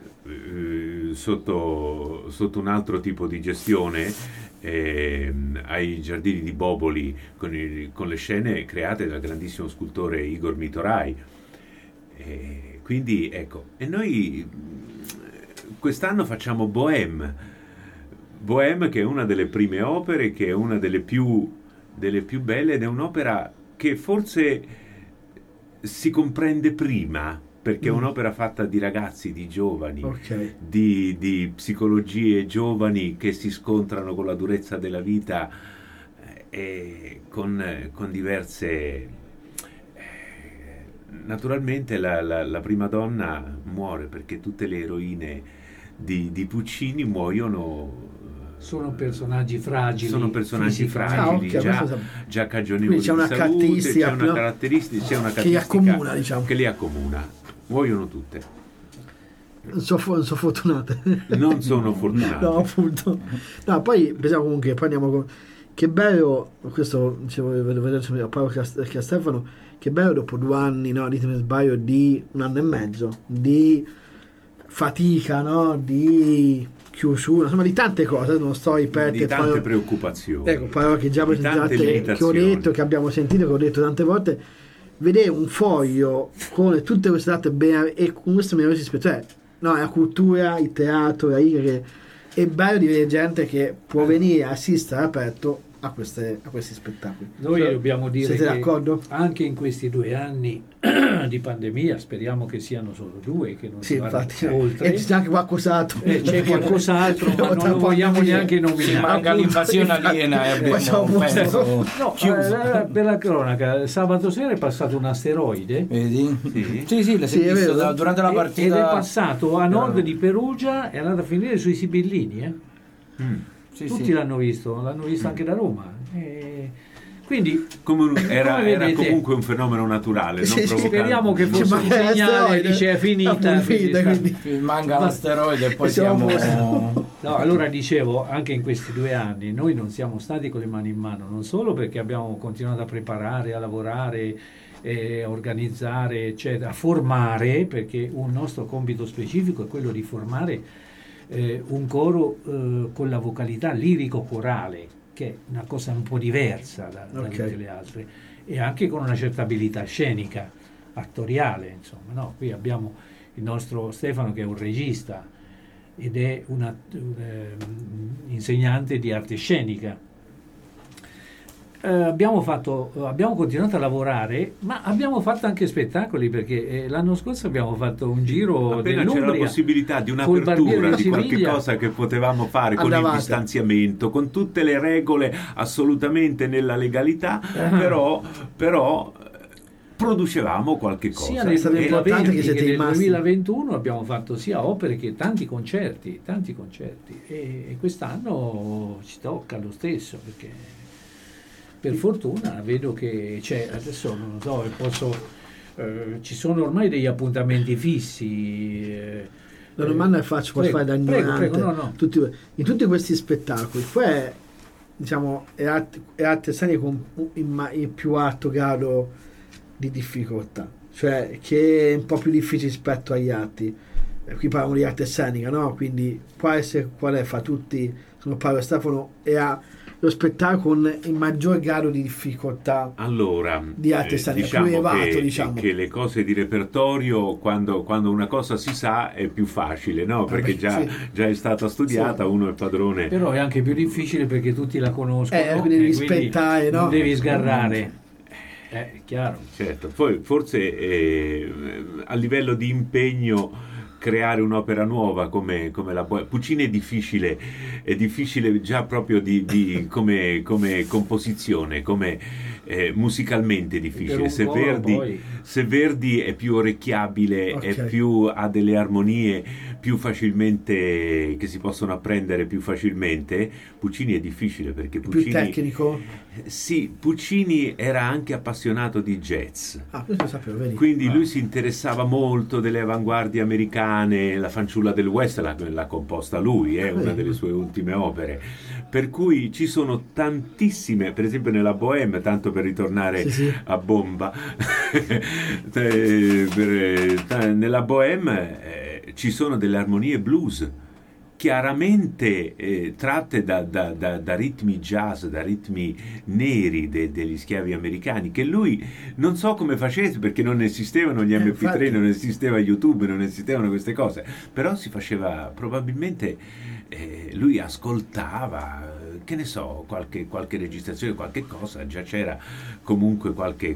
sotto un altro tipo di gestione ai Giardini di Boboli, con le scene create dal grandissimo scultore Igor Mitorai. Quindi ecco, e noi quest'anno facciamo Bohème, che è una delle prime opere, che è una delle più belle, ed è un'opera che forse si comprende prima, perché è un'opera fatta di ragazzi, di giovani, di psicologie giovani che si scontrano con la durezza della vita e con diverse... Naturalmente la prima donna muore, perché tutte le eroine di Puccini muoiono. Sono personaggi fragili. Già cagionevoli di salute, c'è una caratteristica che li accomuna, diciamo. Che li accomuna. Muoiono tutte. non so fortunate. Non sono fortunate. No, appunto. No, poi pensiamo comunque, poi andiamo con... Che bello, questo vedo a Paolo che a Stefano, che bello dopo 2 anni, no, ditemi se sbaglio, di 1 anno e mezzo, di fatica, no, di chiusura, insomma di tante cose, non sto a ripetere. Di tante preoccupazioni. Ecco, parole che già presentate, che ho detto, che abbiamo sentito, che ho detto tante volte. Vedere un foglio con tutte queste date bene, e con questo mi cioè, no, la cultura, il teatro, la riga, che è bello di vedere gente che può venire a assistere aperto a questi spettacoli. Noi dobbiamo dire siete che d'accordo? Anche in questi 2 anni di pandemia, speriamo che siano solo 2, che non si vada oltre. E c'è anche qualcos'altro. C'è qualcos'altro, ma non lo vogliamo neanche nominare. Manca l'invasione aliena e abbiamo per la cronaca, sabato sera è passato un asteroide. Vedi? Sì, visto durante la partita. Ed è passato a nord di Perugia, è andato a finire sui Sibillini. Tutti l'hanno visto anche da Roma. Quindi era comunque un fenomeno naturale. Speriamo che fosse un segnale, dice è finita. Manca l'asteroide e poi siamo... No, allora dicevo, anche in questi 2 anni noi non siamo stati con le mani in mano, non solo perché abbiamo continuato a preparare, a lavorare, a organizzare, eccetera, a formare, perché un nostro compito specifico è quello di formare un coro con la vocalità lirico-corale, che è una cosa un po' diversa da tutte le altre, e anche con una certa abilità scenica, attoriale, insomma, no? Qui abbiamo il nostro Stefano che è un regista ed è un insegnante di arte scenica. Abbiamo continuato a lavorare, ma abbiamo fatto anche spettacoli, perché l'anno scorso abbiamo fatto un giro appena c'era la possibilità di un'apertura di qualche cosa che potevamo fare con il distanziamento, con tutte le regole assolutamente nella legalità, però producevamo qualche cosa. Sia nel 2020 che nel 2021 abbiamo fatto sia opere che tanti concerti, e quest'anno ci tocca lo stesso, perché per fortuna vedo che c'è, adesso non so, ci sono ormai degli appuntamenti fissi. La domanda che faccio, posso fare da ignorante? No. In tutti questi spettacoli, poi diciamo è arte scenica con il più alto grado di difficoltà, cioè che è un po' più difficile rispetto agli altri. Qui parliamo di arte scenica, no? Quindi può essere qual è, fra tutti, sono Paolo Stefano, e ha lo spettacolo con il maggior grado di difficoltà di arte scenica, diciamo più elevato, che le cose di repertorio, quando una cosa si sa è più facile, no? Perché già è stata studiata, uno è padrone. Però è anche più difficile perché tutti la conoscono, quindi devi rispettare, no? Non devi sgarrare. Chiaro. Certo, poi forse a livello di impegno creare un'opera nuova come la Puccini è difficile già proprio come composizione, come musicalmente difficile. Se Verdi è più orecchiabile, ha delle armonie più facilmente, che si possono apprendere più facilmente, Puccini è difficile, perché Puccini più tecnico? Sì, Puccini era anche appassionato di jazz, questo sapevo, vedi. Quindi lui si interessava molto delle avanguardie americane. La fanciulla del West l'ha composta lui, è una delle sue ultime opere, per cui ci sono tantissime, per esempio nella Bohème, tanto per ritornare a bomba nella Bohème ci sono delle armonie blues chiaramente tratte da ritmi jazz, da ritmi neri degli schiavi americani, che lui non so come facesse, perché non esistevano gli MP3, non esisteva YouTube, non esistevano queste cose, però si faceva, probabilmente lui ascoltava, che ne so, qualche registrazione, qualche cosa, già c'era comunque qualche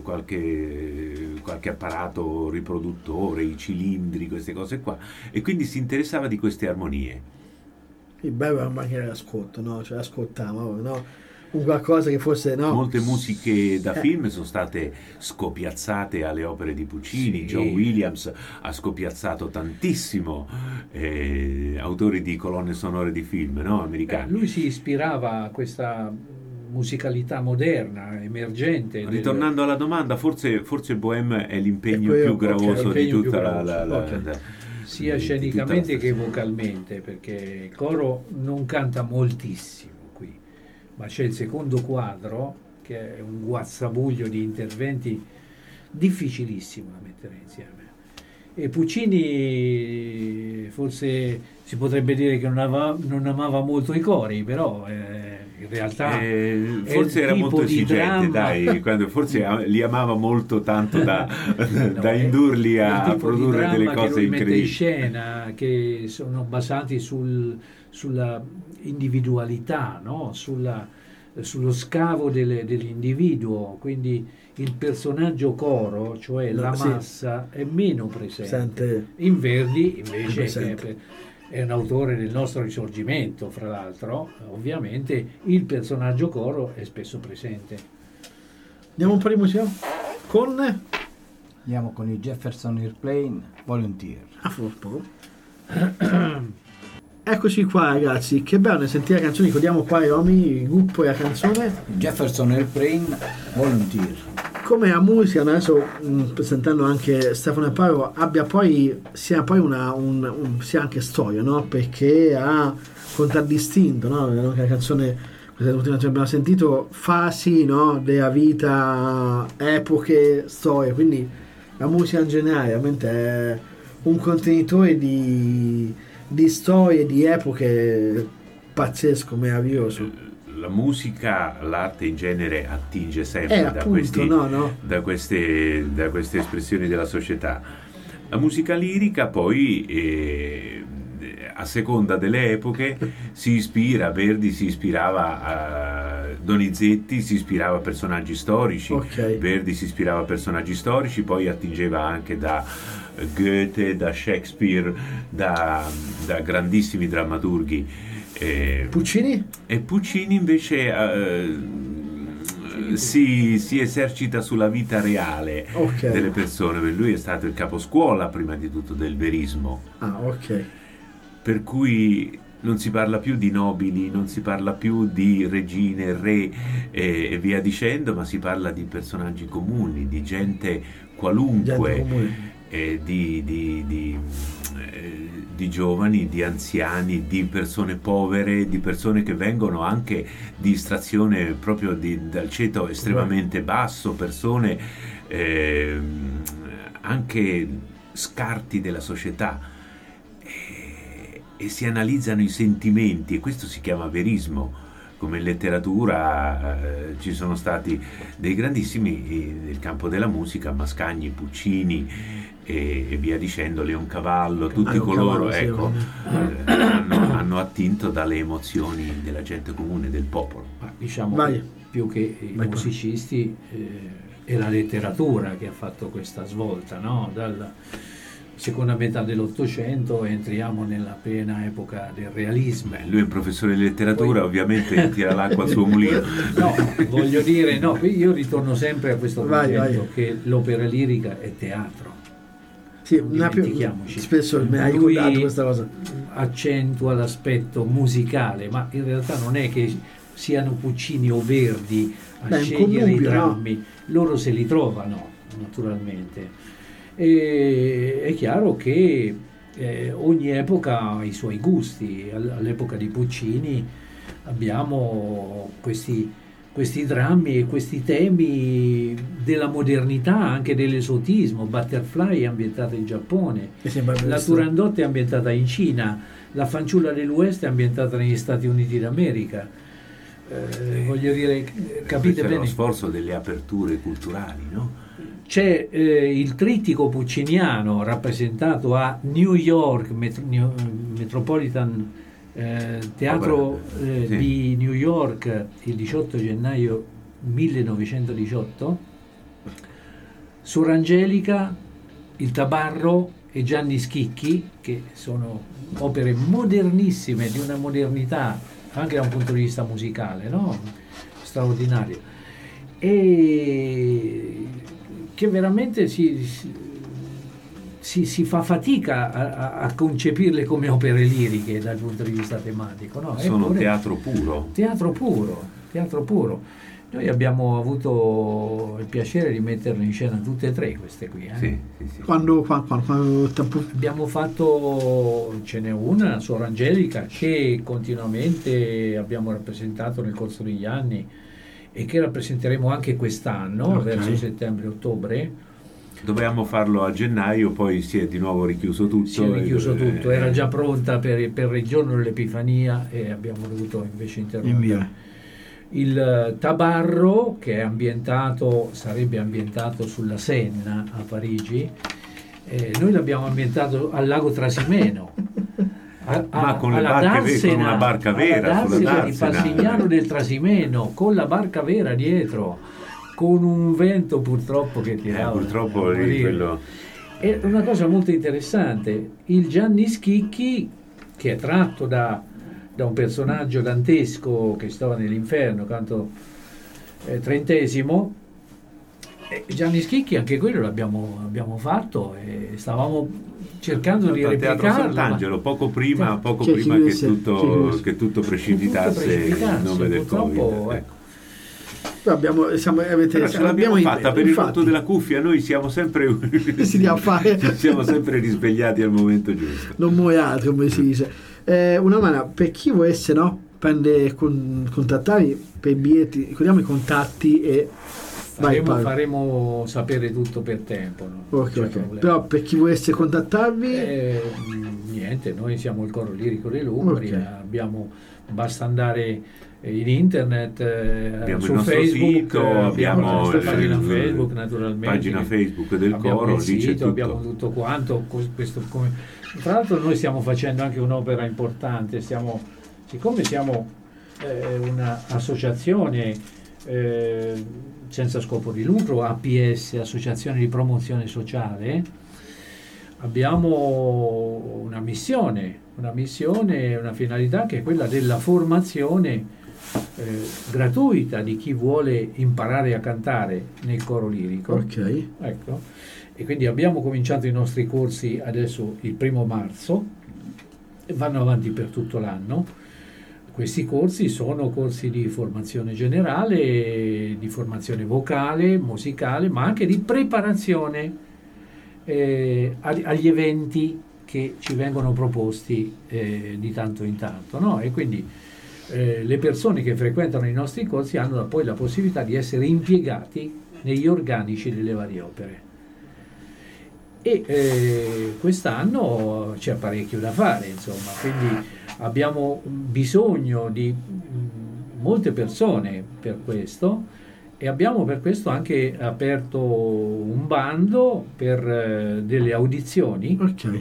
apparato riproduttore, i cilindri, queste cose qua, e quindi si interessava di queste armonie. Il bello era anche l'ascolto, no? Cioè ascoltavamo, no? Un qualcosa che fosse, no? Molte musiche da film sono state scopiazzate alle opere di Puccini. John Williams ha scopiazzato tantissimo autori di colonne sonore di film, no? Americani. Lui si ispirava a questa musicalità moderna, emergente. Ritornando alla domanda, forse Bohème è l'impegno più gravoso di tutta sia scenicamente che vocalmente, perché il coro non canta moltissimo qui, ma c'è il secondo quadro che è un guazzabuglio di interventi difficilissimo da mettere insieme. E Puccini forse si potrebbe dire che non amava molto i cori, però in realtà forse era molto esigente, dai, forse li amava molto tanto da indurli a produrre delle cose incredibili. In scena che sono basati sulla individualità, no? Sullo scavo dell'individuo, quindi il personaggio coro, cioè la massa, è meno presente. In Verdi invece è un autore del nostro risorgimento, fra l'altro, ovviamente il personaggio coro è spesso presente. Andiamo un po' di musica? Andiamo con i Jefferson Airplane, Volunteer. Eccoci qua ragazzi, che bello sentire le canzoni, ricordiamo qua Romy, il gruppo e la canzone Jefferson Airplane, Volunteer. Come la musica, adesso presentando anche Stefano Paro, sia anche storia, no? Perché ha contraddistinto, no? Anche la canzone, questa ultima che abbiamo sentito, fasi, no? Della vita, epoche, storie, quindi la musica in generale veramente è un contenitore di storie, di epoche pazzesco, meraviglioso. La musica, l'arte in genere attinge sempre da queste espressioni della società. La musica lirica poi a seconda delle epoche si ispira, Verdi si ispirava a Donizetti, si ispirava a personaggi storici, Verdi si ispirava a personaggi storici, poi attingeva anche da Goethe, da Shakespeare, da grandissimi drammaturghi. Puccini? E Puccini invece si esercita sulla vita reale delle persone, perché lui è stato il caposcuola prima di tutto del verismo. Per cui non si parla più di nobili, non si parla più di regine, re e via dicendo, ma si parla di personaggi comuni, di gente qualunque, di giovani, di anziani, di persone povere, di persone che vengono anche di estrazione proprio dal ceto estremamente basso, persone anche scarti della società, e si analizzano i sentimenti, e questo si chiama verismo. Come in letteratura ci sono stati dei grandissimi nel campo della musica, Mascagni, Puccini e via dicendo, Leoncavallo, tutti coloro hanno attinto dalle emozioni della gente comune, del popolo. Diciamo che più che i musicisti è la letteratura che ha fatto questa svolta, no? Dalla seconda metà dell'Ottocento entriamo nella piena epoca del realismo. Lui è un professore di letteratura, ovviamente tira l'acqua al suo mulino. No, voglio dire, io ritorno sempre a questo concetto che l'opera lirica è teatro. Sì, spesso mi hai ricordato questa cosa. Accentua l'aspetto musicale, ma in realtà non è che siano Puccini o Verdi a scegliere i drammi, loro se li trovano naturalmente. E è chiaro che ogni epoca ha i suoi gusti. All'epoca di Puccini abbiamo questi drammi e questi temi della modernità, anche dell'esotismo. Butterfly è ambientata in Giappone, la Turandot è ambientata in Cina, la Fanciulla dell'Ouest è ambientata negli Stati Uniti d'America. Voglio dire, capite bene? È lo sforzo delle aperture culturali, no? C'è il trittico pucciniano rappresentato a New York, Metropolitan Teatro di New York, il 18 gennaio 1918, Suor Angelica, il Tabarro e Gianni Schicchi, che sono opere modernissime, di una modernità anche da un punto di vista musicale, no? Straordinario, e che veramente si fa fatica a concepirle come opere liriche dal punto di vista tematico, no? Sono teatro puro. Teatro puro. Noi abbiamo avuto il piacere di metterle in scena tutte e tre queste qui. Sì. Quando tempo? Abbiamo fatto, ce n'è una, Suor Angelica, che continuamente abbiamo rappresentato nel corso degli anni e che rappresenteremo anche quest'anno, verso settembre-ottobre. Dovevamo farlo a gennaio, poi si è di nuovo richiuso tutto. Si è richiuso tutto, era già pronta per il giorno dell'Epifania e abbiamo dovuto invece interrompere. Il Tabarro, che è sarebbe ambientato sulla Senna a Parigi, noi l'abbiamo ambientato al lago Trasimeno. Ma con una barca vera sulla Darsena di Passignano del Trasimeno, con la barca vera dietro, con un vento purtroppo che tirava. Purtroppo quello. È una cosa molto interessante. Il Gianni Schicchi, che è tratto da un personaggio dantesco che stava nell'inferno, canto trentesimo, Gianni Schicchi, anche quello l'abbiamo fatto e stavamo cercando di replicarlo. Teatro Sant'Angelo, poco prima che tutto precipitasse in nome del Covid. Ecco. L'abbiamo fatta per il fatto della cuffia, noi siamo sempre siamo sempre risvegliati al momento giusto. Non muoiate, come si dice. Una mano per chi volesse contattarvi per i biglietti, ricordiamo i contatti e faremo sapere tutto per tempo, no? Okay. Però per chi volesse contattarvi niente, noi siamo il Coro Lirico dei Lumbri, basta andare in internet, abbiamo su il nostro Facebook, sito, abbiamo la pagina Facebook, naturalmente, pagina Facebook del Coro, il sito, abbiamo tutto quanto. Tra l'altro noi stiamo facendo anche un'opera importante, siccome siamo un'associazione senza scopo di lucro, APS, Associazione di Promozione Sociale, abbiamo una missione, una finalità che è quella della formazione gratuita di chi vuole imparare a cantare nel coro lirico. Ecco. E quindi abbiamo cominciato i nostri corsi adesso il 1° marzo e vanno avanti per tutto l'anno. Questi corsi sono corsi di formazione generale, di formazione vocale, musicale, ma anche di preparazione agli eventi che ci vengono proposti di tanto in tanto, no? E quindi le persone che frequentano i nostri corsi hanno poi la possibilità di essere impiegati negli organici delle varie opere. E quest'anno c'è parecchio da fare, insomma, quindi abbiamo bisogno di molte persone per questo e abbiamo per questo anche aperto un bando per delle audizioni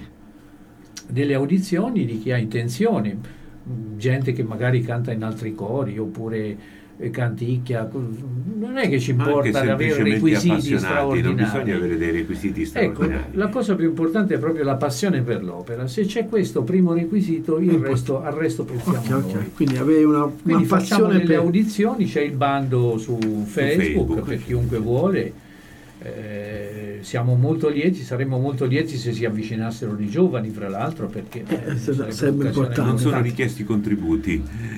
di chi ha intenzione, gente che magari canta in altri cori oppure canticchia, non è che ci importa di avere requisiti straordinari, non bisogna avere dei requisiti straordinari. Ecco, la cosa più importante è proprio la passione per l'opera. Se c'è questo primo requisito, al resto pensiamo noi. Quindi avere una passione per le audizioni, c'è il bando su Facebook per chiunque vuole. Siamo molto lieti, saremmo molto lieti se si avvicinassero di giovani, fra l'altro, perché sarebbe importante. Non sono richiesti contributi,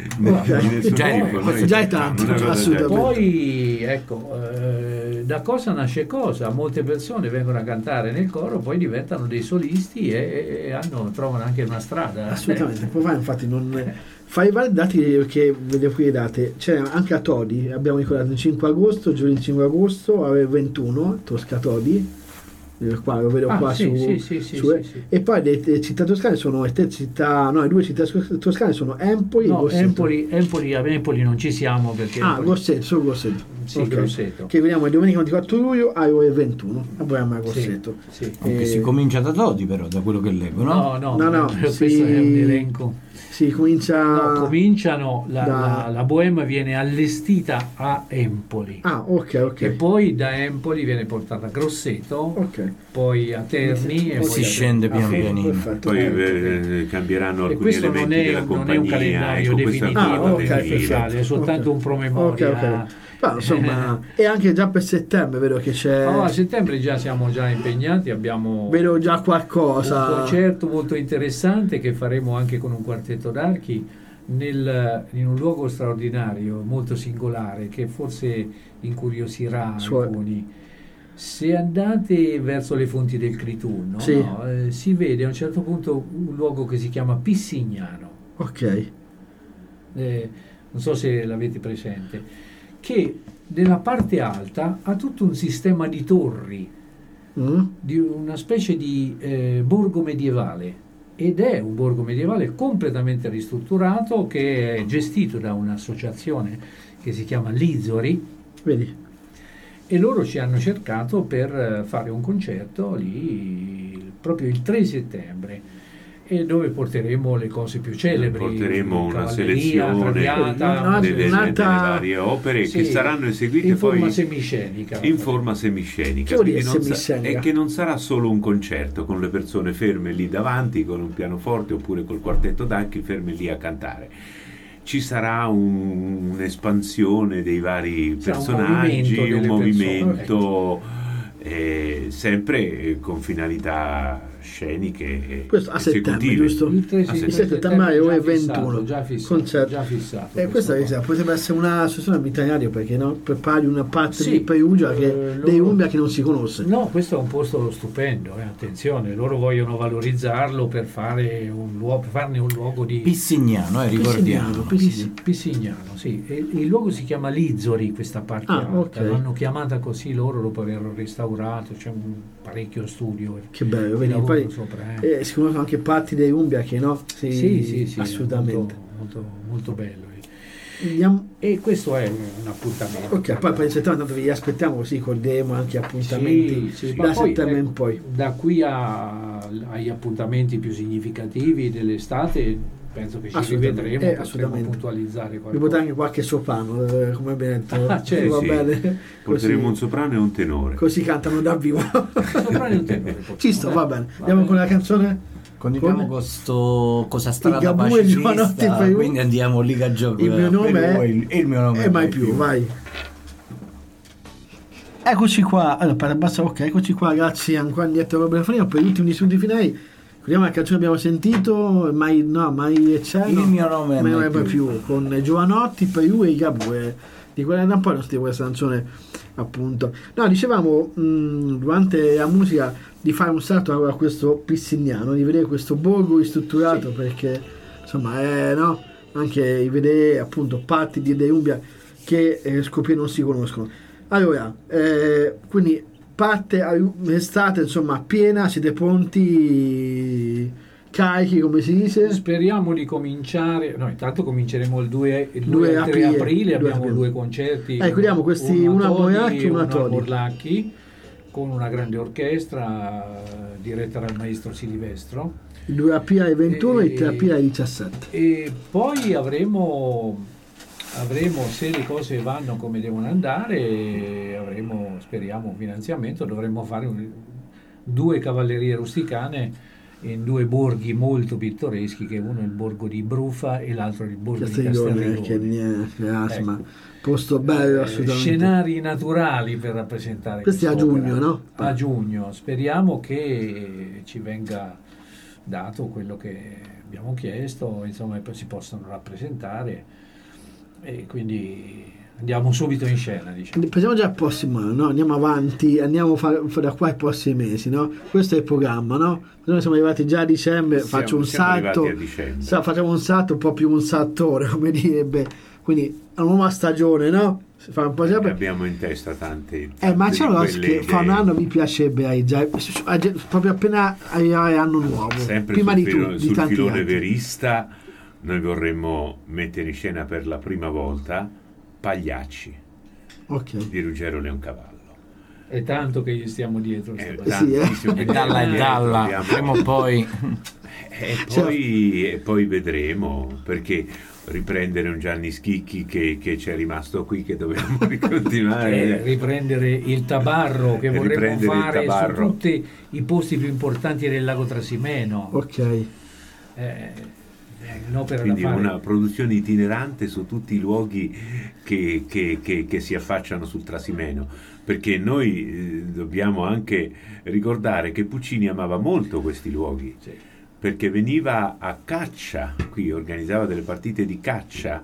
già è tanto, assolutamente. Poi ecco, da cosa nasce cosa? Molte persone vengono a cantare nel coro, poi diventano dei solisti e trovano anche una strada. Assolutamente. Poi infatti fai i vari dati che vedo qui le date, c'è anche a Todi, abbiamo ricordato il 5 agosto, giovedì 5 agosto, ave 21, Tosca Todi, qua lo vedo qua su. E poi le città toscane sono le due città toscane sono Empoli e Grosseto. A Empoli non ci siamo perché Grosseto. Grosseto. Che vediamo domenica 24 luglio alle ore 21 a Grosseto. Che si comincia da Todi, però, da quello che leggo, no? No, questo è un elenco. Cominciano la Bohème viene allestita a Empoli. Ok. E poi da Empoli viene portata a Grosseto, poi a Terni e si scende pian pianino. Poi cambieranno alcuni questo elementi della compagnia. Non è un calendario definitivo, è soltanto un promemoria. Insomma, e anche già per settembre vedo che c'è. A settembre siamo già impegnati, vedo già qualcosa. Un concerto molto interessante che faremo anche con un quartetto d'archi in un luogo straordinario, molto singolare, che forse incuriosirà alcuni. Se andate verso le fonti del Clitunno, sì. Si vede a un certo punto un luogo che si chiama Pissignano. Ok. Non so se l'avete presente, che nella parte alta ha tutto un sistema di torri, di una specie di borgo medievale, ed è un borgo medievale completamente ristrutturato, che è gestito da un'associazione che si chiama Lizori. Vedi? E loro ci hanno cercato per fare un concerto lì proprio il 3 settembre, e dove porteremo le cose più celebri, porteremo una selezione delle varie opere, sì, che saranno eseguite in poi forma semiscenica. In forma semiscenica, e che non sarà solo un concerto con le persone ferme lì davanti con un pianoforte oppure col quartetto d'archi ferme lì a cantare. Ci sarà un'espansione dei vari personaggi, un movimento sempre con questo finalità sceniche a settembre, giusto? Il 7 settembre 21 già fissato, questa potrebbe essere una sessione itineraria, perché no? Prepari una parte di Perugia dei Umbria che non si conosce. No, questo è un posto stupendo, attenzione, loro vogliono valorizzarlo per farne un luogo di Pissignano, ricordiamo. Pissignano, sì. E il luogo si chiama Lizori, questa parte alta. Okay. L'hanno chiamata così loro dopo averlo restaurato, c'è un parecchio studio. Che bello, vedi, poi si conoscono anche parti dei Umbria che no? Sì, assolutamente. Molto, molto bello. Andiamo. E questo è un appuntamento. Ok, poi per il settembre tanto vi aspettiamo così col demo, anche appuntamenti da settembre in poi. Da qui agli appuntamenti più significativi dell'estate penso che ci rivedremo, potremo puntualizzare qualcosa. Vi potrà anche qualche soprano, come abbiamo detto. Certo. Va bene. Porteremo un soprano e un tenore. Così cantano da vivo. Soprano e un tenore. Ci sto, va bene. Andiamo con la canzone. Continuiamo con sto cosa strada pacifista, quindi andiamo Liga Gioco. Il mio nome il mio nome è mai più, vai. Eccoci qua, allora basta, ok, eccoci qua ragazzi, ancora indietro Robert Fanino per gli ultimi studi finali. Vediamo la canzone che abbiamo sentito, mai Eccello, il mio nome è mai più, con Giovanotti, Perù e i Gabue. Di quella da un po' non sentivo questa canzone, appunto. No, dicevamo durante la musica di fare un salto a questo Pissignano, di vedere questo borgo ristrutturato, perché insomma anche di vedere appunto parti di Umbria che scoprire non si conoscono. Allora, quindi parte estate, insomma, piena, siete pronti, carichi, come si dice? Speriamo di cominciare, intanto cominceremo il 2 e 3 aprile, abbiamo due concerti. Vediamo questi, uno a Borlacchi e uno a Todi. Borlacchi, con una grande orchestra diretta dal maestro Silvestro. Il 2 aprile alle 21 e il 3 aprile alle 17. E poi avremo, se le cose vanno come devono andare, speriamo, un finanziamento. Dovremmo fare 2 cavallerie rusticane in 2 borghi molto pittoreschi, che uno è il borgo di Brufa e l'altro il borgo di Castiglione. Posto bello, assolutamente. Scenari naturali per rappresentare questi a giugno, no? A giugno. Speriamo che ci venga dato quello che abbiamo chiesto, insomma, e poi si possano rappresentare, e quindi andiamo subito in scena, diciamo. Pensiamo già al prossimo anno, no? Andiamo avanti, andiamo da qua ai prossimi mesi, no? Questo è il programma, no? Noi siamo arrivati già a dicembre, facciamo un salto, facciamo un salto, un po' più un saltore, come direbbe, quindi una nuova stagione, no? Fa un po' abbiamo in testa tante ma c'è una cosa che fa un anno mi piacerebbe già, proprio appena arrivare anno nuovo, sempre prima sul filone verista. Noi vorremmo mettere in scena per la prima volta Pagliacci di Ruggero Leoncavallo. È tanto che gli stiamo dietro. Dalla, prima o poi. E poi vedremo, perché riprendere un Gianni Schicchi che c'è rimasto qui, che dobbiamo ricontinuare. Riprendere il Tabarro, che vorremmo fare su tutti i posti più importanti del lago Trasimeno. Quindi una produzione itinerante su tutti i luoghi che si affacciano sul Trasimeno, perché noi dobbiamo anche ricordare che Puccini amava molto questi luoghi, perché veniva a caccia qui, organizzava delle partite di caccia,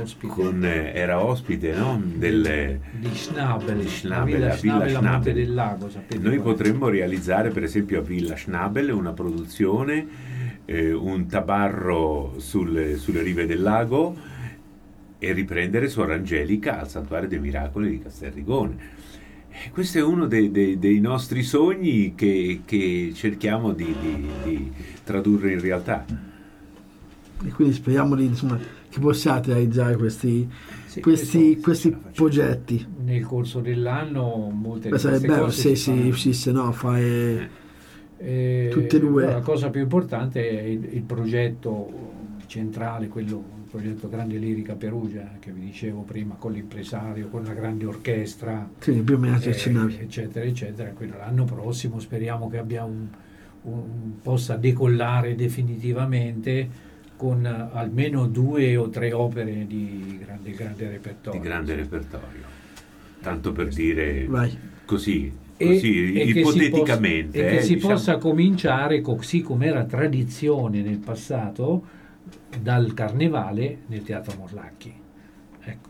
era ospite no? di Schnabel, a Villa Schnabel a Monte del Lago. Noi potremmo realizzare per esempio a Villa Schnabel una produzione, un tabarro sulle rive del lago, e riprendere Suor Angelica al Santuario dei Miracoli di Castelrigone. Questo è uno dei nostri sogni che cerchiamo di tradurre in realtà. E quindi speriamo che possiate realizzare questi progetti. Nel corso dell'anno molte sarebbe bello se si riuscisse a fare tutte e due. La cosa più importante è il progetto centrale, il progetto Grande Lirica Perugia, che vi dicevo prima, con l'impresario, con la grande orchestra, sì, più o meno eccetera eccetera. Quindi l'anno prossimo speriamo che abbia possa decollare definitivamente con almeno 2 o 3 opere di grande repertorio. Tanto per dire così e ipoteticamente, che si possa cominciare così come era tradizione nel passato, dal Carnevale nel Teatro Morlacchi, ecco,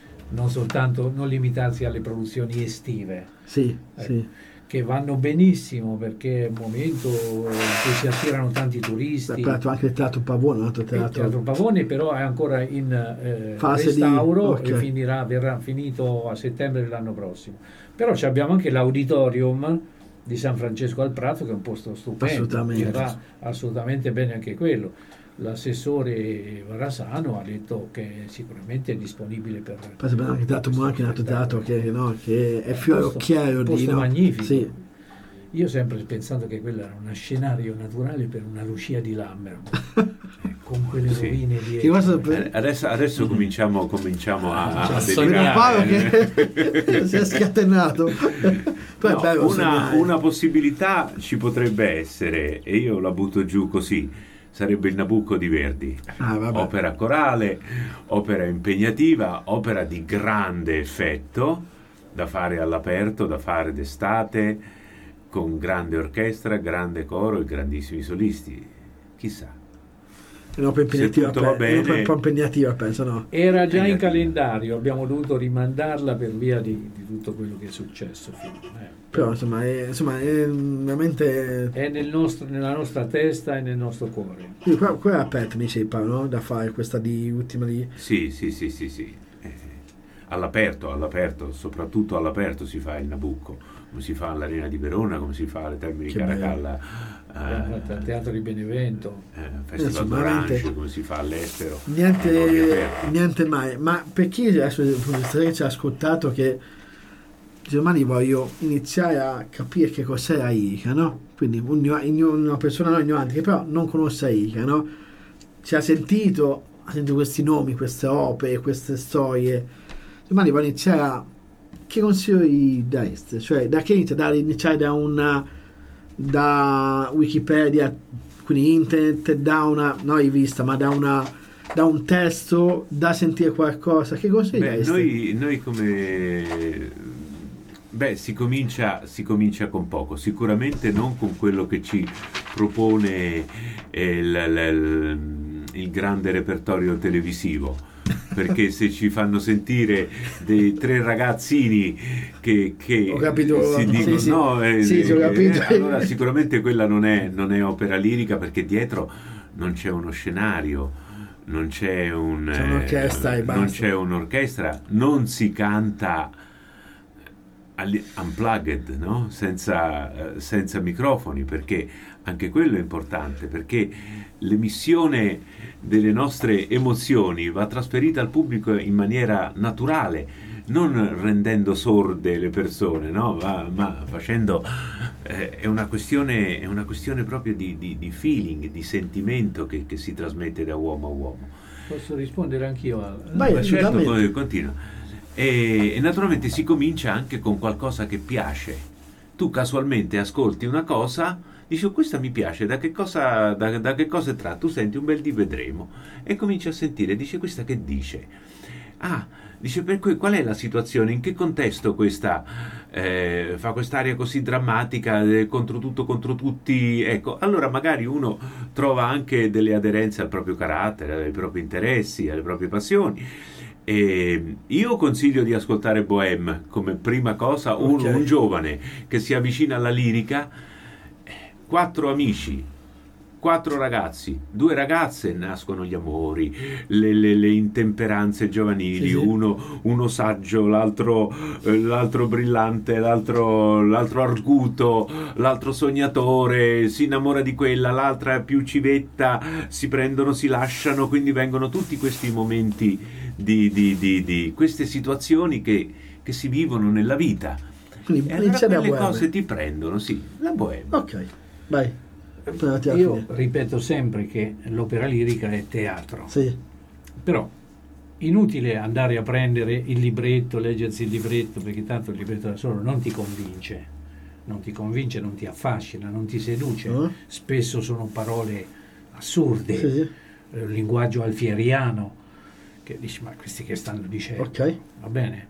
non limitarsi alle produzioni estive, che vanno benissimo perché è un momento in cui si attirano tanti turisti. Anche il Teatro Pavone, il Teatro Pavone però è ancora in fase restauro e verrà finito a settembre dell'anno prossimo. Però abbiamo anche l'Auditorium di San Francesco al Prato, che è un posto stupendo, che va assolutamente bene anche quello. L'assessore Varasano ha detto che sicuramente è disponibile per anche dato anche un altro teatro che è fiorocchiero di magnifico. Sì. Io ho sempre pensato che quello era uno scenario naturale per una Lucia di Lammermoor con quelle rovine di adesso cominciamo a sognare che si è scatenato. Una possibilità ci potrebbe essere, e io la butto giù così. Sarebbe il Nabucco di Verdi, opera corale, opera impegnativa, opera di grande effetto, da fare all'aperto, da fare d'estate, con grande orchestra, grande coro e grandissimi solisti. Chissà. È un'opera impegnativa, penso, no? Era già in calendario, abbiamo dovuto rimandarla per via di tutto quello che è successo. Però insomma è veramente nella nostra testa e nel nostro cuore. Qua è aperto, mi sembra, no? Da fare questa ultima di... Sì. All'aperto, soprattutto all'aperto si fa il Nabucco, come si fa all'Arena di Verona, come si fa alle Terme di Caracalla, al Teatro di Benevento, Festival d'Orange, come si fa all'estero. Niente mai. Ma per chi adesso ci ha ascoltato, che domani voglio iniziare a capire che cos'è la lirica, no? Quindi una persona non ignorante che però non conosce la lirica, no? Ha sentito questi nomi, queste opere, queste storie. Domani voglio iniziare a... Che consiglio gli dareste? Cioè, da che inizia? Iniziare da Wikipedia, quindi internet, da una non rivista, ma da un testo, da sentire qualcosa? Che consigli dareste? Noi come... si comincia con poco, sicuramente non con quello che ci propone il grande repertorio televisivo, perché se ci fanno sentire dei 3 ragazzini che ho capito, si dicono ho capito. Allora sicuramente quella non è opera lirica, perché dietro non c'è uno scenario, non c'è un'orchestra e basta. Non c'è un'orchestra, non si canta unplugged, no? senza microfoni, perché anche quello è importante, perché l'emissione delle nostre emozioni va trasferita al pubblico in maniera naturale, non rendendo sorde le persone, no? ma facendo è una questione proprio di feeling, di sentimento che si trasmette da uomo a uomo. Posso rispondere anch'io? Certo, continua. E naturalmente si comincia anche con qualcosa che piace. Tu casualmente ascolti una cosa, dici: oh, questa mi piace, da che cosa tratta? Tu senti un bel di Vedremo e cominci a sentire, dice: questa che dice? Dice, per cui qual è la situazione? In che contesto questa fa quest'aria così drammatica, contro tutto, contro tutti? Ecco, allora magari uno trova anche delle aderenze al proprio carattere, ai propri interessi, alle proprie passioni. E io consiglio di ascoltare Bohème come prima cosa, un giovane che si avvicina alla lirica, 4 amici, 4 ragazzi, 2 ragazze, nascono gli amori, le intemperanze giovanili, uno saggio, l'altro brillante, l'altro arguto, l'altro sognatore, si innamora di quella, l'altra è più civetta, si prendono, si lasciano, quindi vengono tutti questi momenti di queste situazioni che si vivono nella vita. Quindi e allora quelle cose ti prendono, la Bohème. Ok, vai. Io ripeto sempre che l'opera lirica è teatro, però inutile andare a prendere il libretto, leggersi il libretto, perché tanto il libretto da solo non ti convince, non ti affascina, non ti seduce. Spesso sono parole assurde, linguaggio alfieriano, che dici, ma questi che stanno dicendo? Va bene,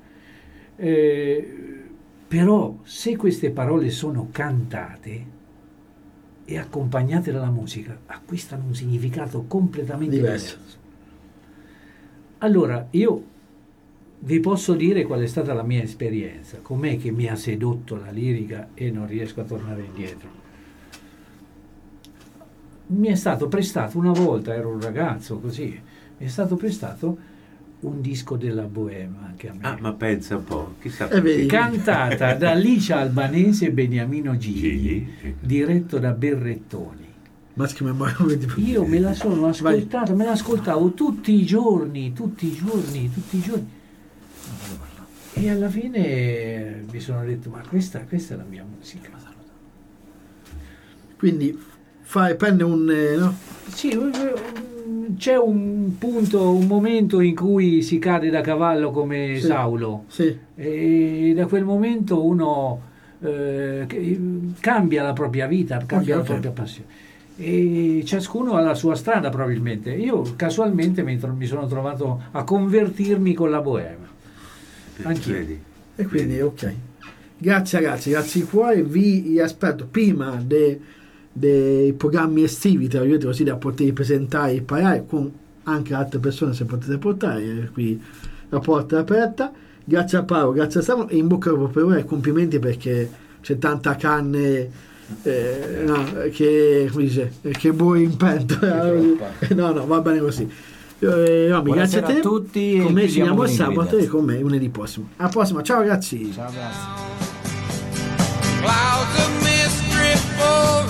però se queste parole sono cantate e accompagnate dalla musica, acquistano un significato completamente diverso. Allora, io vi posso dire qual è stata la mia esperienza, com'è che mi ha sedotto la lirica e non riesco a tornare indietro. Mi è stato prestato una volta, ero un ragazzo così, mi è stato prestato un disco della Bohème anche a me. Ma pensa un po', chissà cantata da Licia Albanese e Beniamino Gigli, diretto da Berrettoni. Io me la sono ascoltata, me l'ascoltavo tutti i giorni. E alla fine mi sono detto, ma questa è la mia musica. Quindi prende un... Sì, c'è un punto, un momento in cui si cade da cavallo come Saulo, e da quel momento uno cambia la propria vita, cambia la propria passione, e ciascuno ha la sua strada probabilmente. Io casualmente mi sono trovato a convertirmi con la Bohème, anch'io. E quindi grazie ragazzi, grazie di cuore, vi aspetto prima dei programmi estivi, tra virgolette, così da poter presentare e imparare con anche altre persone, se potete portare, qui la porta è aperta. Grazie a Paolo, grazie a Stefano, e in bocca al lupo per ora, e complimenti, perché c'è tanta carne che bolle in pentola. No, va bene così. Grazie a te, tutti, con me ci vediamo il sabato e con me lunedì prossimo. Alla prossima, ciao ragazzi. Ciao, grazie.